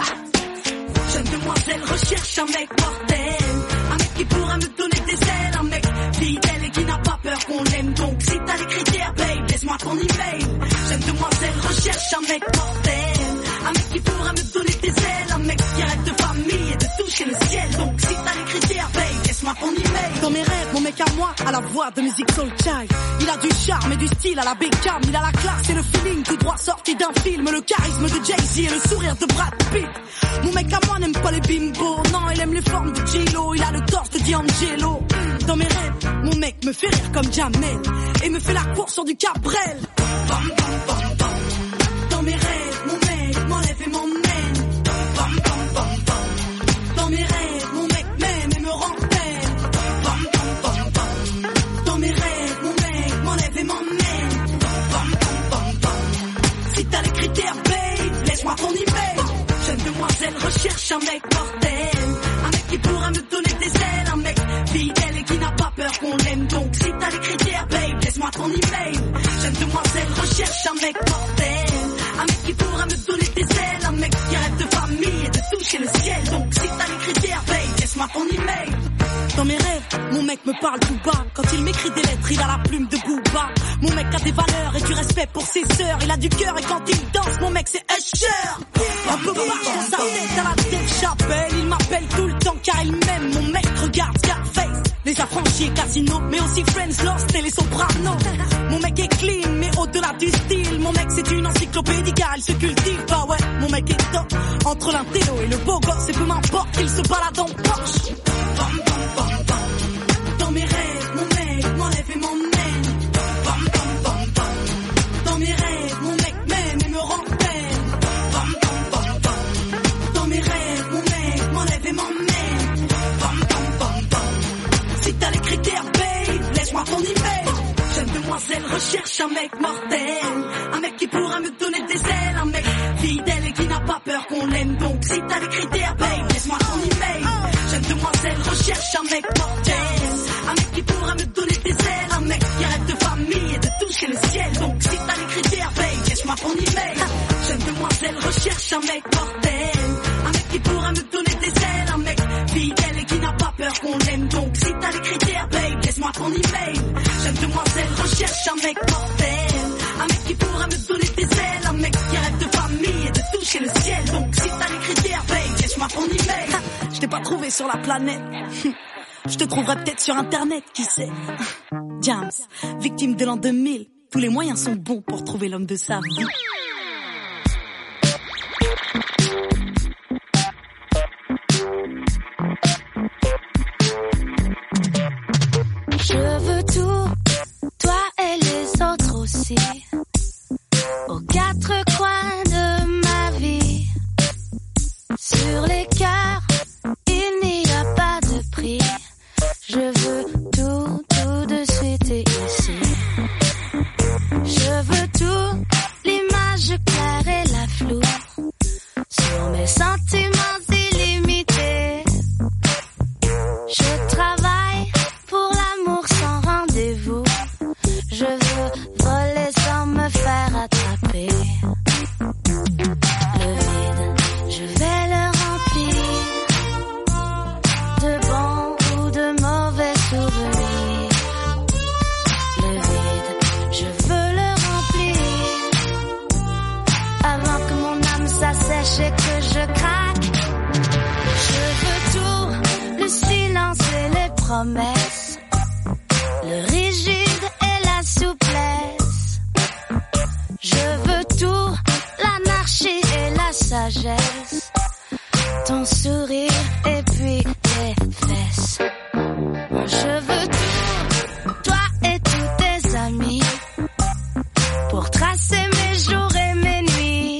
Jeune demoiselle recherche un mec mortel, un mec qui pourra me donner des ailes, un mec fidèle et qui n'a pas peur qu'on l'aime. Donc si t'as les critères, babe, laisse-moi ton email. Jeune demoiselle recherche un mec mortel, un mec qui pourra me donner des ailes, un mec qui arrête de famille et de toucher le ciel. Donc si t'as les critères, babe, laisse-moi ton email. Dans mes rêves, mon mec à moi, à la voix de musique soul child. Il a du charme et du style à la Beckham. Il a la classe et le feeling tout droit sorti d'un film. Le charisme de Jay-Z et le sourire de Brad Pitt. Mon mec à moi n'aime pas les bimbos. Non, il aime les formes de J-Lo. Il a le torse de D'Angelo. Dans mes rêves, mon mec me fait rire comme Jamel et me fait la course sur du Cabrel. Bam, bam, bam, bam. Dans mes rêves, mon mec m'enlève et m'emmène. Bam, bam, bam, bam. Dans mes rêves, mon mec m'aime et me rend peine. Bam, bam, bam, bam. Dans mes rêves, mon mec m'enlève et m'emmène. Bam, bam, bam, bam. Si t'as les critères, babe, laisse-moi ton email. Jeune demoiselle recherche un mec mortel, un mec qui pourra me donner des ailes, un mec fidèle et qui n'a pas peur qu'on l'aime. Donc si t'as les critères, babe, laisse-moi ton email. Jeune demoiselle recherche un mec mortel, un mec qui pourra me donner des ailes, un mec qui rêve de famille et de toucher le ciel. Donc si t'as les critères, babe, laisse-moi ton email. Dans mes rêves, mon mec me parle tout bas. Quand il m'écrit des lettres, il a la plume de Booba. Mon mec a des valeurs et du respect pour ses sœurs. Il a du cœur et quand il danse, mon mec c'est Usher. Un peu marche dans sa tête à la tête chapelle. Il m'appelle tout le temps car il m'aime. Mon mec regarde Scarface, les affranchis et Casino, mais aussi Friends, Lost et les Sopranos. Mon mec est clean, mais au-delà du style, mon mec c'est une encyclopédie car il se cultive. Bah ouais, mon mec est top. Entre l'intello et le beau gosse, et peu m'importe qu'il se balade en Porsche. Bam, bam, bam, bam. Dans mes rêves, mon mec m'enlève et m'emmène. Bam, bam, bam, bam. Dans mes rêves, mon mec m'aime et me rend peine. Bam, bam, bam, bam. Dans mes rêves, mon mec m'enlève et m'emmène. Bam, bam, bam, bam. Si t'as les critères, babe, laisse-moi ton email. Jeune demoiselle recherche un mec mortel, un mec qui pourra me donner des ailes, un mec fidèle et qui n'a pas peur qu'on l'aime. Donc si t'as les critères, babe, laisse-moi ton email. Jeune demoiselle recherche un mec mortel, un mec qui pourra me donner des ailes, un mec qui arrête de famille et de toucher le ciel. Donc si t'as les critères, babe, laisse-moi ton email. Jeune demoiselle recherche un mec mortel, un mec qui pourra me donner des ailes, un mec fidèle et qui n'a pas peur qu'on l'aime. Donc si t'as les critères, babe, laisse-moi ton email. Jeune demoiselle recherche un mec mortel, un mec qui pourra me donner des ailes, un mec qui arrête de famille et de toucher le ciel. Donc si t'as les critères, babe, laisse-moi ton email. Je t'ai pas trouvé sur la planète. Je te trouverai peut-être sur internet, qui sait. James, victime de l'an deux mille. Tous les moyens sont bons pour trouver l'homme de sa vie. Je veux tout, toi et les autres aussi, aux quatre coins de ma vie. Sur les cœurs, il n'y a pas de prix. Je veux tout, tout de suite et ici. Je veux tout, l'image promesses, le rigide et la souplesse. Je veux tout, l'anarchie et la sagesse, ton sourire et puis tes fesses. Je veux tout, toi et tous tes amis, pour tracer mes jours et mes nuits.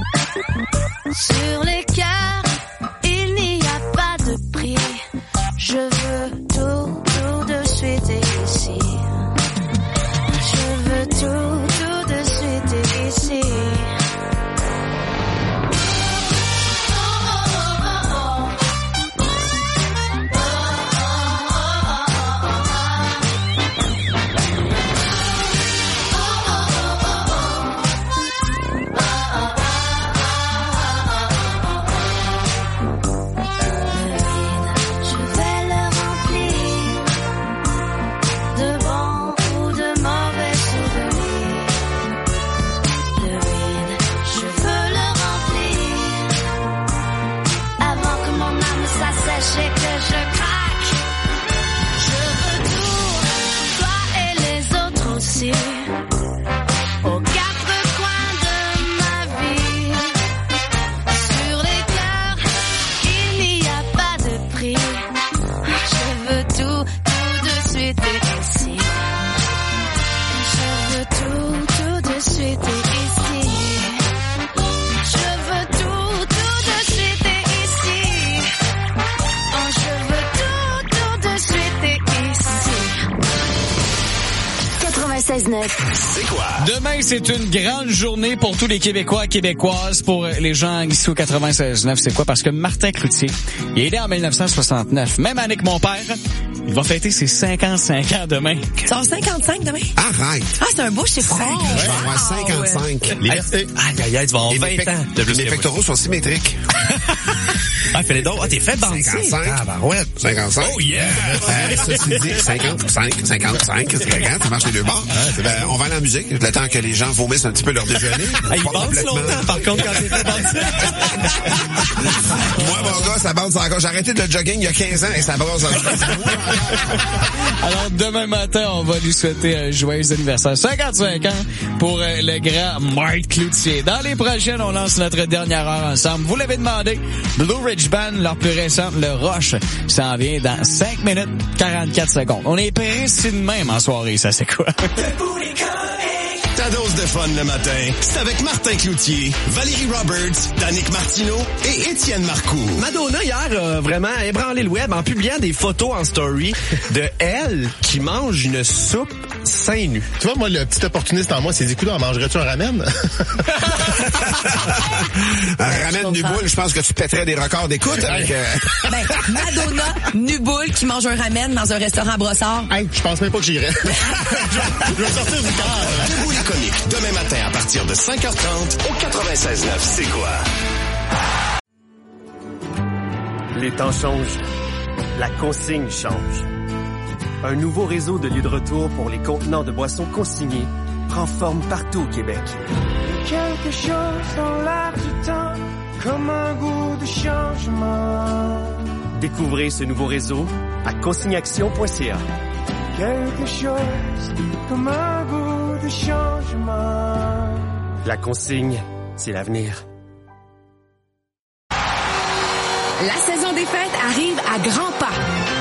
Sur les cœurs, il n'y a pas de prix. Je veux tout, tout de suite et ici. Je veux tout, tout de suite et ici. C'est quoi? Demain, c'est une grande journée pour tous les Québécois et Québécoises. Pour les gens ici au quatre-vingt-seize neuf, c'est quoi? Parce que Martin Cloutier, il est né en dix-neuf cent soixante-neuf. Même année que mon père, il va fêter ses cinquante-cinq ans demain. Tu vas avoir cinquante-cinq demain? Arrête! Ah, c'est un beau chiffre. Je vais avoir cinquante-cinq. Les... Aïe, aïe, aïe, tu vas avoir vingt ans de plus. Mes pectoraux sont symétriques. Ah, fais-les donc. Ah, t'es fait bandit. cinquante-cinq. Ah, ben ouais. cinquante-cinq. Oh, yeah! Euh, ceci dit, cinquante-cinq, cinquante-cinq, c'est grand, ça marche les deux bords. Ah, euh, on va aller en musique, le temps que les gens vomissent un petit peu leur déjeuner. Ah, ils bounce longtemps, par contre, quand t'es bandit. Moi, mon gars, ça bounce encore. J'ai arrêté de le jogging il y a quinze ans et ça bounce encore. Alors, demain matin, on va lui souhaiter un joyeux anniversaire. cinquante-cinq ans pour euh, le grand Martin Cloutier. Dans les prochaines, on lance notre dernière heure ensemble. Vous l'avez demandé, Blue Ridge Band, leur plus récente, Le Roche, s'en vient dans cinq minutes quarante-quatre secondes. On est pressé de même en soirée, ça c'est quoi? Ta dose de fun le matin, c'est avec Martin Cloutier, Valérie Roberts, Danick Martineau et Étienne Marcoux. Madonna, hier, a vraiment ébranlé le web en publiant des photos en story de elle qui mange une soupe seins nus. Tu vois, moi, le petit opportuniste en moi, c'est dit, coudonc, mangerais-tu un ramen? Un ramen nu boule, je pense que tu pèterais des records d'écoute avec... Euh... Ben, Madonna, nu boule, qui mange un ramen dans un restaurant à Brossard. Hey, je pense même pas que j'irais. Je vais sortir du corps. Debout les comiques, demain matin à partir de cinq heures trente au quatre-vingt-seize neuf. C'est quoi? Les temps changent. La consigne change. Un nouveau réseau de lieux de retour pour les contenants de boissons consignés prend forme partout au Québec. Quelque chose dans l'air du temps, comme un goût de changement. Découvrez ce nouveau réseau à consignaction point c a. Quelque chose comme un goût de changement. La consigne, c'est l'avenir. La saison des fêtes arrive à grands pas.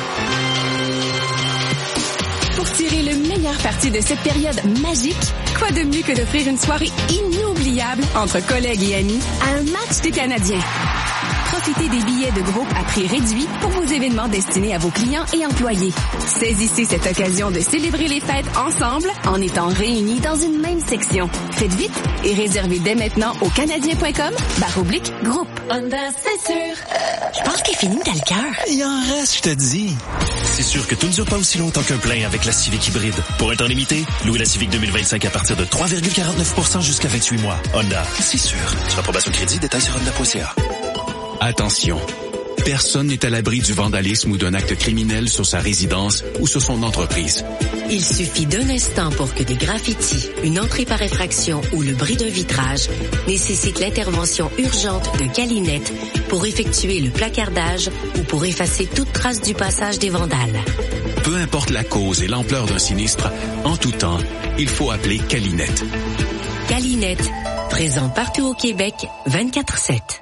Pour tirer le meilleur parti de cette période magique, quoi de mieux que d'offrir une soirée inoubliable entre collègues et amis à un match des Canadiens. Profitez des billets de groupe à prix réduit pour vos événements destinés à vos clients et employés. Saisissez cette occasion de célébrer les fêtes ensemble en étant réunis dans une même section. Faites vite et réservez dès maintenant au canadien point com barre oblique groupe. Honda, c'est sûr. Je pense qu'il finit dans le cœur. Il en reste, je te dis. C'est sûr que tout ne dure pas aussi longtemps qu'un plein avec la Civic hybride. Pour un temps limité, louez la Civic deux mille vingt-cinq à partir de trois virgule quarante-neuf pour cent jusqu'à vingt-huit mois. Honda, c'est sûr. Sur approbation crédit, détails sur honda point c a. Attention, personne n'est à l'abri du vandalisme ou d'un acte criminel sur sa résidence ou sur son entreprise. Il suffit d'un instant pour que des graffitis, une entrée par effraction ou le bris d'un vitrage nécessitent l'intervention urgente de Galinette pour effectuer le placardage ou pour effacer toute trace du passage des vandales. Peu importe la cause et l'ampleur d'un sinistre, en tout temps, il faut appeler Calinet. Calinet, présent partout au Québec, vingt-quatre sept.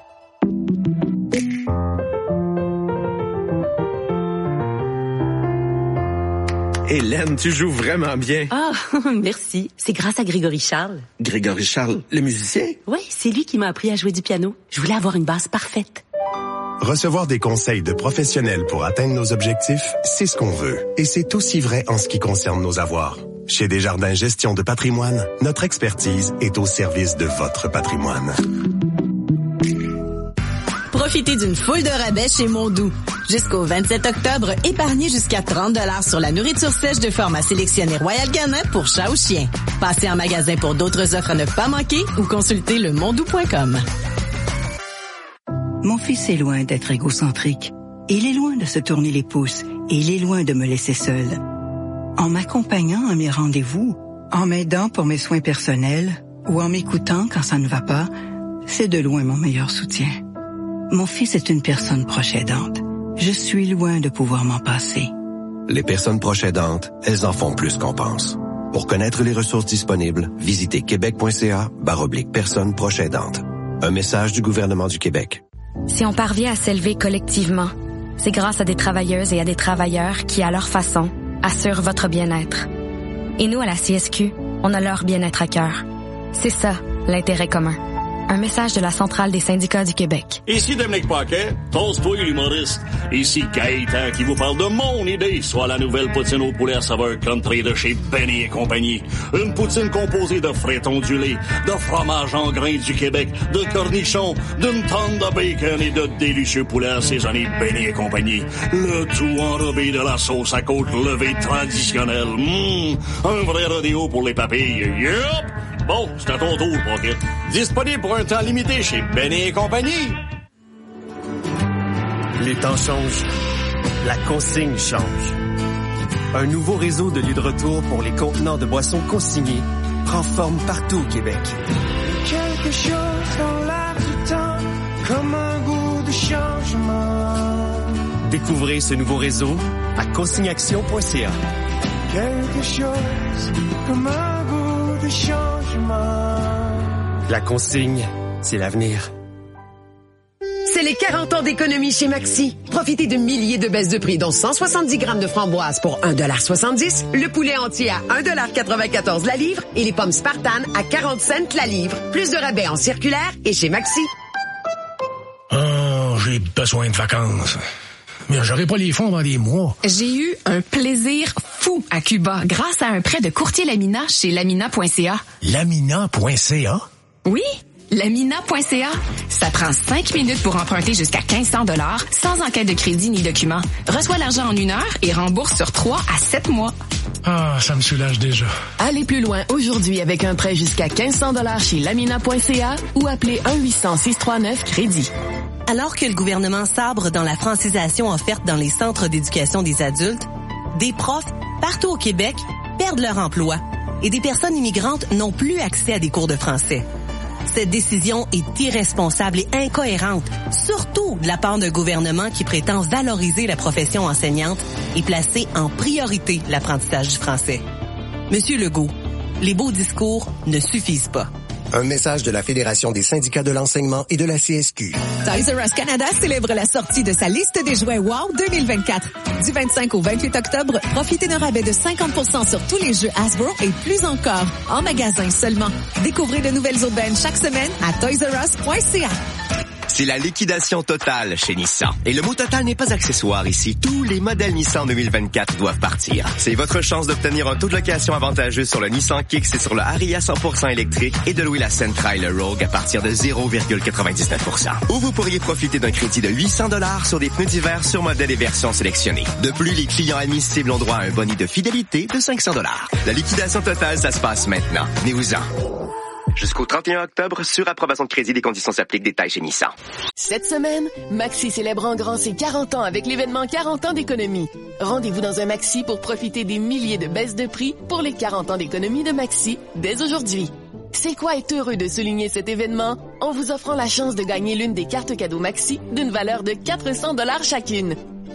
Hélène, tu joues vraiment bien. Ah, oh, merci. C'est grâce à Grégory Charles. Grégory Charles, le musicien? Oui, c'est lui qui m'a appris à jouer du piano. Je voulais avoir une base parfaite. Recevoir des conseils de professionnels pour atteindre nos objectifs, c'est ce qu'on veut. Et c'est aussi vrai en ce qui concerne nos avoirs. Chez Desjardins Gestion de patrimoine, notre expertise est au service de votre patrimoine. Profitez d'une foule de rabais chez Mondou. Jusqu'au vingt-sept octobre, épargnez jusqu'à trente dollars sur la nourriture sèche de format sélectionné Royal Canin pour chat ou chien. Passez en magasin pour d'autres offres à ne pas manquer ou consultez le mondou point com. Mon fils est loin d'être égocentrique. Il est loin de se tourner les pouces et il est loin de me laisser seule. En m'accompagnant à mes rendez-vous, en m'aidant pour mes soins personnels ou en m'écoutant quand ça ne va pas, c'est de loin mon meilleur soutien. Mon fils est une personne proche aidante. Je suis loin de pouvoir m'en passer. Les personnes proches aidantes, elles en font plus qu'on pense. Pour connaître les ressources disponibles, visitez québec.ca barre oblique personnes proches aidantes. Un message du gouvernement du Québec. Si on parvient à s'élever collectivement, c'est grâce à des travailleuses et à des travailleurs qui, à leur façon, assurent votre bien-être. Et nous, à la C S Q, on a leur bien-être à cœur. C'est ça, l'intérêt commun. Un message de la Centrale des syndicats du Québec. Ici Dominique Paquet, toast-toi l'humoriste. Ici Gaëtan qui vous parle de mon idée, soit la nouvelle poutine au poulet à saveur country de chez Benny et compagnie. Une poutine composée de frites ondulées, de fromage en grains du Québec, de cornichons, d'une tonne de bacon et de délicieux poulets assaisonnés Benny et compagnie. Le tout enrobé de la sauce à côte levée traditionnelle. Mmh, un vrai rodéo pour les papilles. Yup! Bon, c'est à ton tour, Pocket. Disponible pour un temps limité chez Benny et compagnie. Les temps changent. La consigne change. Un nouveau réseau de lieux de retour pour les contenants de boissons consignés prend forme partout au Québec. Quelque chose dans l'air du temps, comme un goût de changement. Découvrez ce nouveau réseau à consignaction point c a. Quelque chose comme un goût de changement. La consigne, c'est l'avenir. C'est les quarante ans d'économie chez Maxi. Profitez de milliers de baisses de prix, dont cent soixante-dix grammes de framboises pour un dollar soixante-dix, le poulet entier à un dollar quatre-vingt-quatorze la livre et les pommes Spartan à quarante cents la livre. Plus de rabais en circulaire et chez Maxi. Oh, j'ai besoin de vacances. Mais j'aurai pas les fonds dans des mois. J'ai eu un plaisir fou à Cuba grâce à un prêt de courtier Lamina chez lamina point c a. lamina point c a? Oui, lamina point c a. Ça prend cinq minutes pour emprunter jusqu'à quinze cents dollars sans enquête de crédit ni document. Reçois l'argent en une heure et rembourse sur trois à sept mois. Ah, ça me soulage déjà. Allez plus loin aujourd'hui avec un prêt jusqu'à quinze cents dollars chez lamina point c a ou appelez un huit cents six cent trente-neuf crédit. Alors que le gouvernement sabre dans la francisation offerte dans les centres d'éducation des adultes, des profs partout au Québec perdent leur emploi et des personnes immigrantes n'ont plus accès à des cours de français. Cette décision est irresponsable et incohérente, surtout de la part d'un gouvernement qui prétend valoriser la profession enseignante et placer en priorité l'apprentissage du français. Monsieur Legault, les beaux discours ne suffisent pas. Un message de la Fédération des syndicats de l'enseignement et de la C S Q. Toys R Us Canada célèbre la sortie de sa liste des jouets Wow deux mille vingt-quatre. Du vingt-cinq au vingt-huit octobre, profitez d'un rabais de cinquante pour cent sur tous les jeux Hasbro et plus encore, en magasin seulement. Découvrez de nouvelles aubaines chaque semaine à toys r us point c a. C'est la liquidation totale chez Nissan. Et le mot total n'est pas accessoire ici. Tous les modèles Nissan deux mille vingt-quatre doivent partir. C'est votre chance d'obtenir un taux de location avantageux sur le Nissan Kicks et sur le Ariya cent pour cent électrique et de louer la Sentra et le Rogue à partir de zéro virgule quatre-vingt-dix-neuf pour cent. Ou vous pourriez profiter d'un crédit de huit cents dollars sur des pneus d'hiver sur modèles et versions sélectionnées. De plus, les clients admissibles ont droit à un boni de fidélité de cinq cents dollars. La liquidation totale, ça se passe maintenant. Venez-vous-en. Jusqu'au trente et un octobre, sur approbation de crédit, des conditions s'appliquent, détails chez Nissan. Cette semaine, Maxi célèbre en grand ses quarante ans avec l'événement quarante ans d'économie. Rendez-vous dans un Maxi pour profiter des milliers de baisses de prix pour les quarante ans d'économie de Maxi dès aujourd'hui. C'est quoi être heureux de souligner cet événement en vous offrant la chance de gagner l'une des cartes cadeaux Maxi d'une valeur de quatre cents dollars chacune.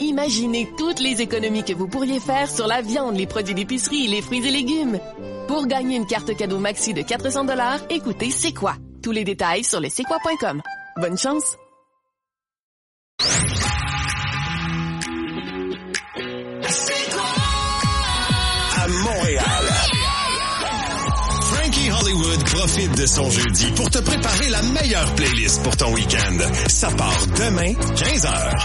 Imaginez toutes les économies que vous pourriez faire sur la viande, les produits d'épicerie, les fruits et légumes. Pour gagner une carte cadeau Maxi de quatre cents dollars, écoutez C'est quoi? Tous les détails sur le c'est quoi point com. Bonne chance! À Montréal. Frankie Hollywood profite de son jeudi pour te préparer la meilleure playlist pour ton week-end. Ça part demain, quinze heures.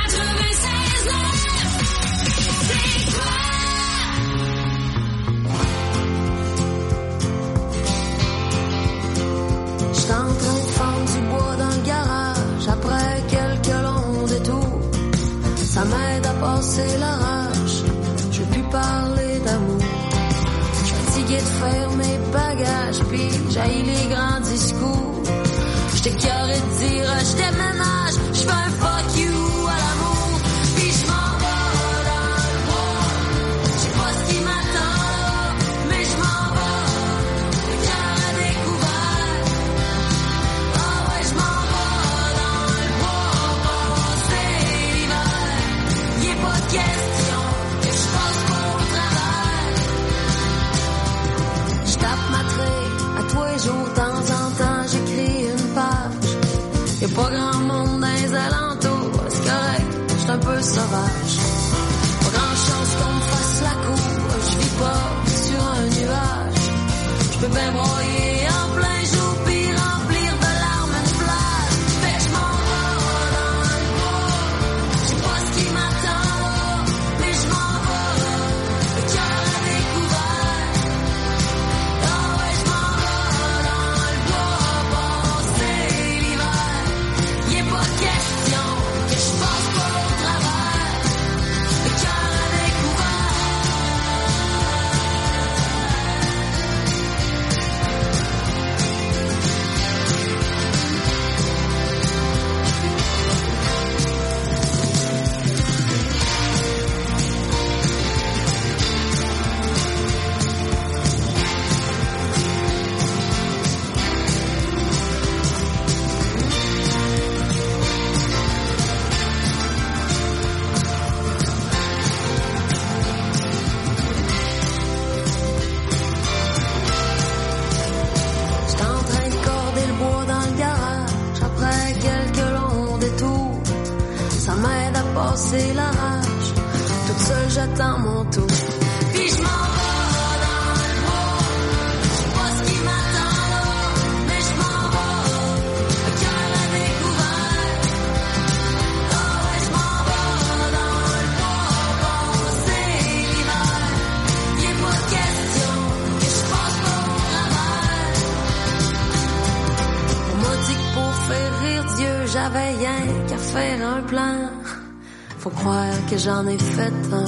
J'suis en train de fendre du bois dans le garage après quelques longs détours. Ça m'aide à passer la rage. Je veux plus parler d'amour. J'suis fatigué de faire mes bagages, pis j'haïs les grands discours. J'étais carré de dire je déménage, j'fais un fuck you à l'amour. Pis j'm'en vais dans le bois. J'sais pas ce qui m'attend, mais j'm'en vais. Le cœur à découvert. Ah ouais, j'm'en vais dans le bois. Passer l'hiver. Y'est pas de question que j'passe pas au travail. J'tape ma traite à tous les jours, de temps en temps j'écris une page. Y'a pas grand monde dans les alentours, c'est correct, j'suis un peu sauvage. Pas grand chance qu'on me fasse la cour, j'vis pas sur un nuage. J'peux bien broyer en plein jour pis remplir de larmes une plage. Fait que j'm'en vais dans le bois, j'sais pas ce qui m'attend là, mais j'm'en vais, le cœur à découvert. Ah ouais, j'm'en vais dans le bois, passer l'hiver. Y'est pas question que j'passe pas au travers, le cœur à découvert. J'étais en train de corder le bois dans le garage après quelques longs détours. Ça m'aide à passer la rage. Toute seule j'attends mon tour. Puis je m'en vais dans le bois. J'sais pas ce qui m'attend là, mais je m'en vais. Le cœur à découvert. Ah ouais, je m'en vais dans le bois, passer l'hiver. Y'est pas de question que je passe pas au travers. On m'a dit que pour faire rire Dieu, j'avais rien qu'à faire un plan. Faut croire que j'en ai fait un.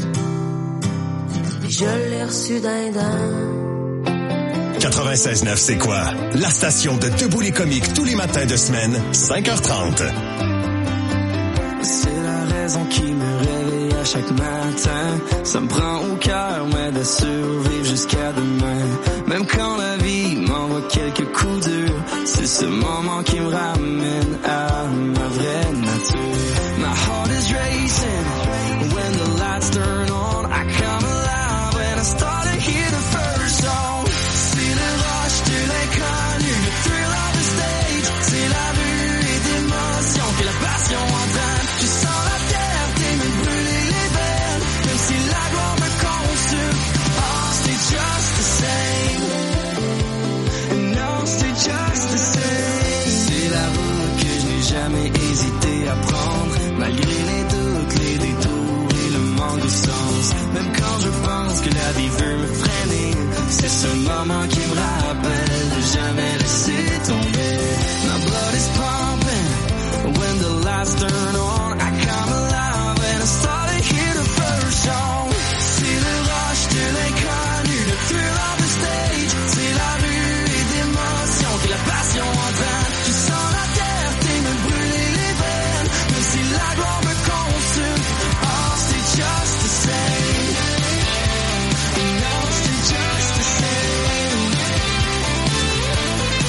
Puis je l'ai reçu d'un d'un. quatre-vingt-seize neuf, c'est quoi? La station de Debout les comiques tous les matins de semaine, cinq heures trente. C'est la raison qui me réveille à chaque matin. Ça me prend au cœur, mais de survivre jusqu'à demain. Même quand la vie m'envoie quelques coups durs, c'est ce moment qui me ramène à ma vraie nature. My heart is racing when the lights turn on. I come alive when I start to hear the first song. C'est le rush de l'inconnu, le thrill of the stage. C'est la vue et d'émotion que la passion entraîne. Je sens la terre me brûler les veines, même si la gloire me consume. Oh, c'est just the same. No, c'est just the same. C'est la route que je n'ai jamais hésité à prendre, malgré les doutes, les détours et le manque de sens. Même quand je pense que la vie veut me freiner, c'est ce moment qui me rappelle de jamais laisser tomber. My blood is pumping when the lights turn on. I come alive and I start to hear the first song. C'est le rush de l'inconnu, le thrill of the stage. C'est la rue et d'émotion que la passion entraîne. Je sens la terre me brûler les veines, même si la gloire me consume. Oh, c'est just the same. No, c'est just the same.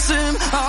j'assume. Oh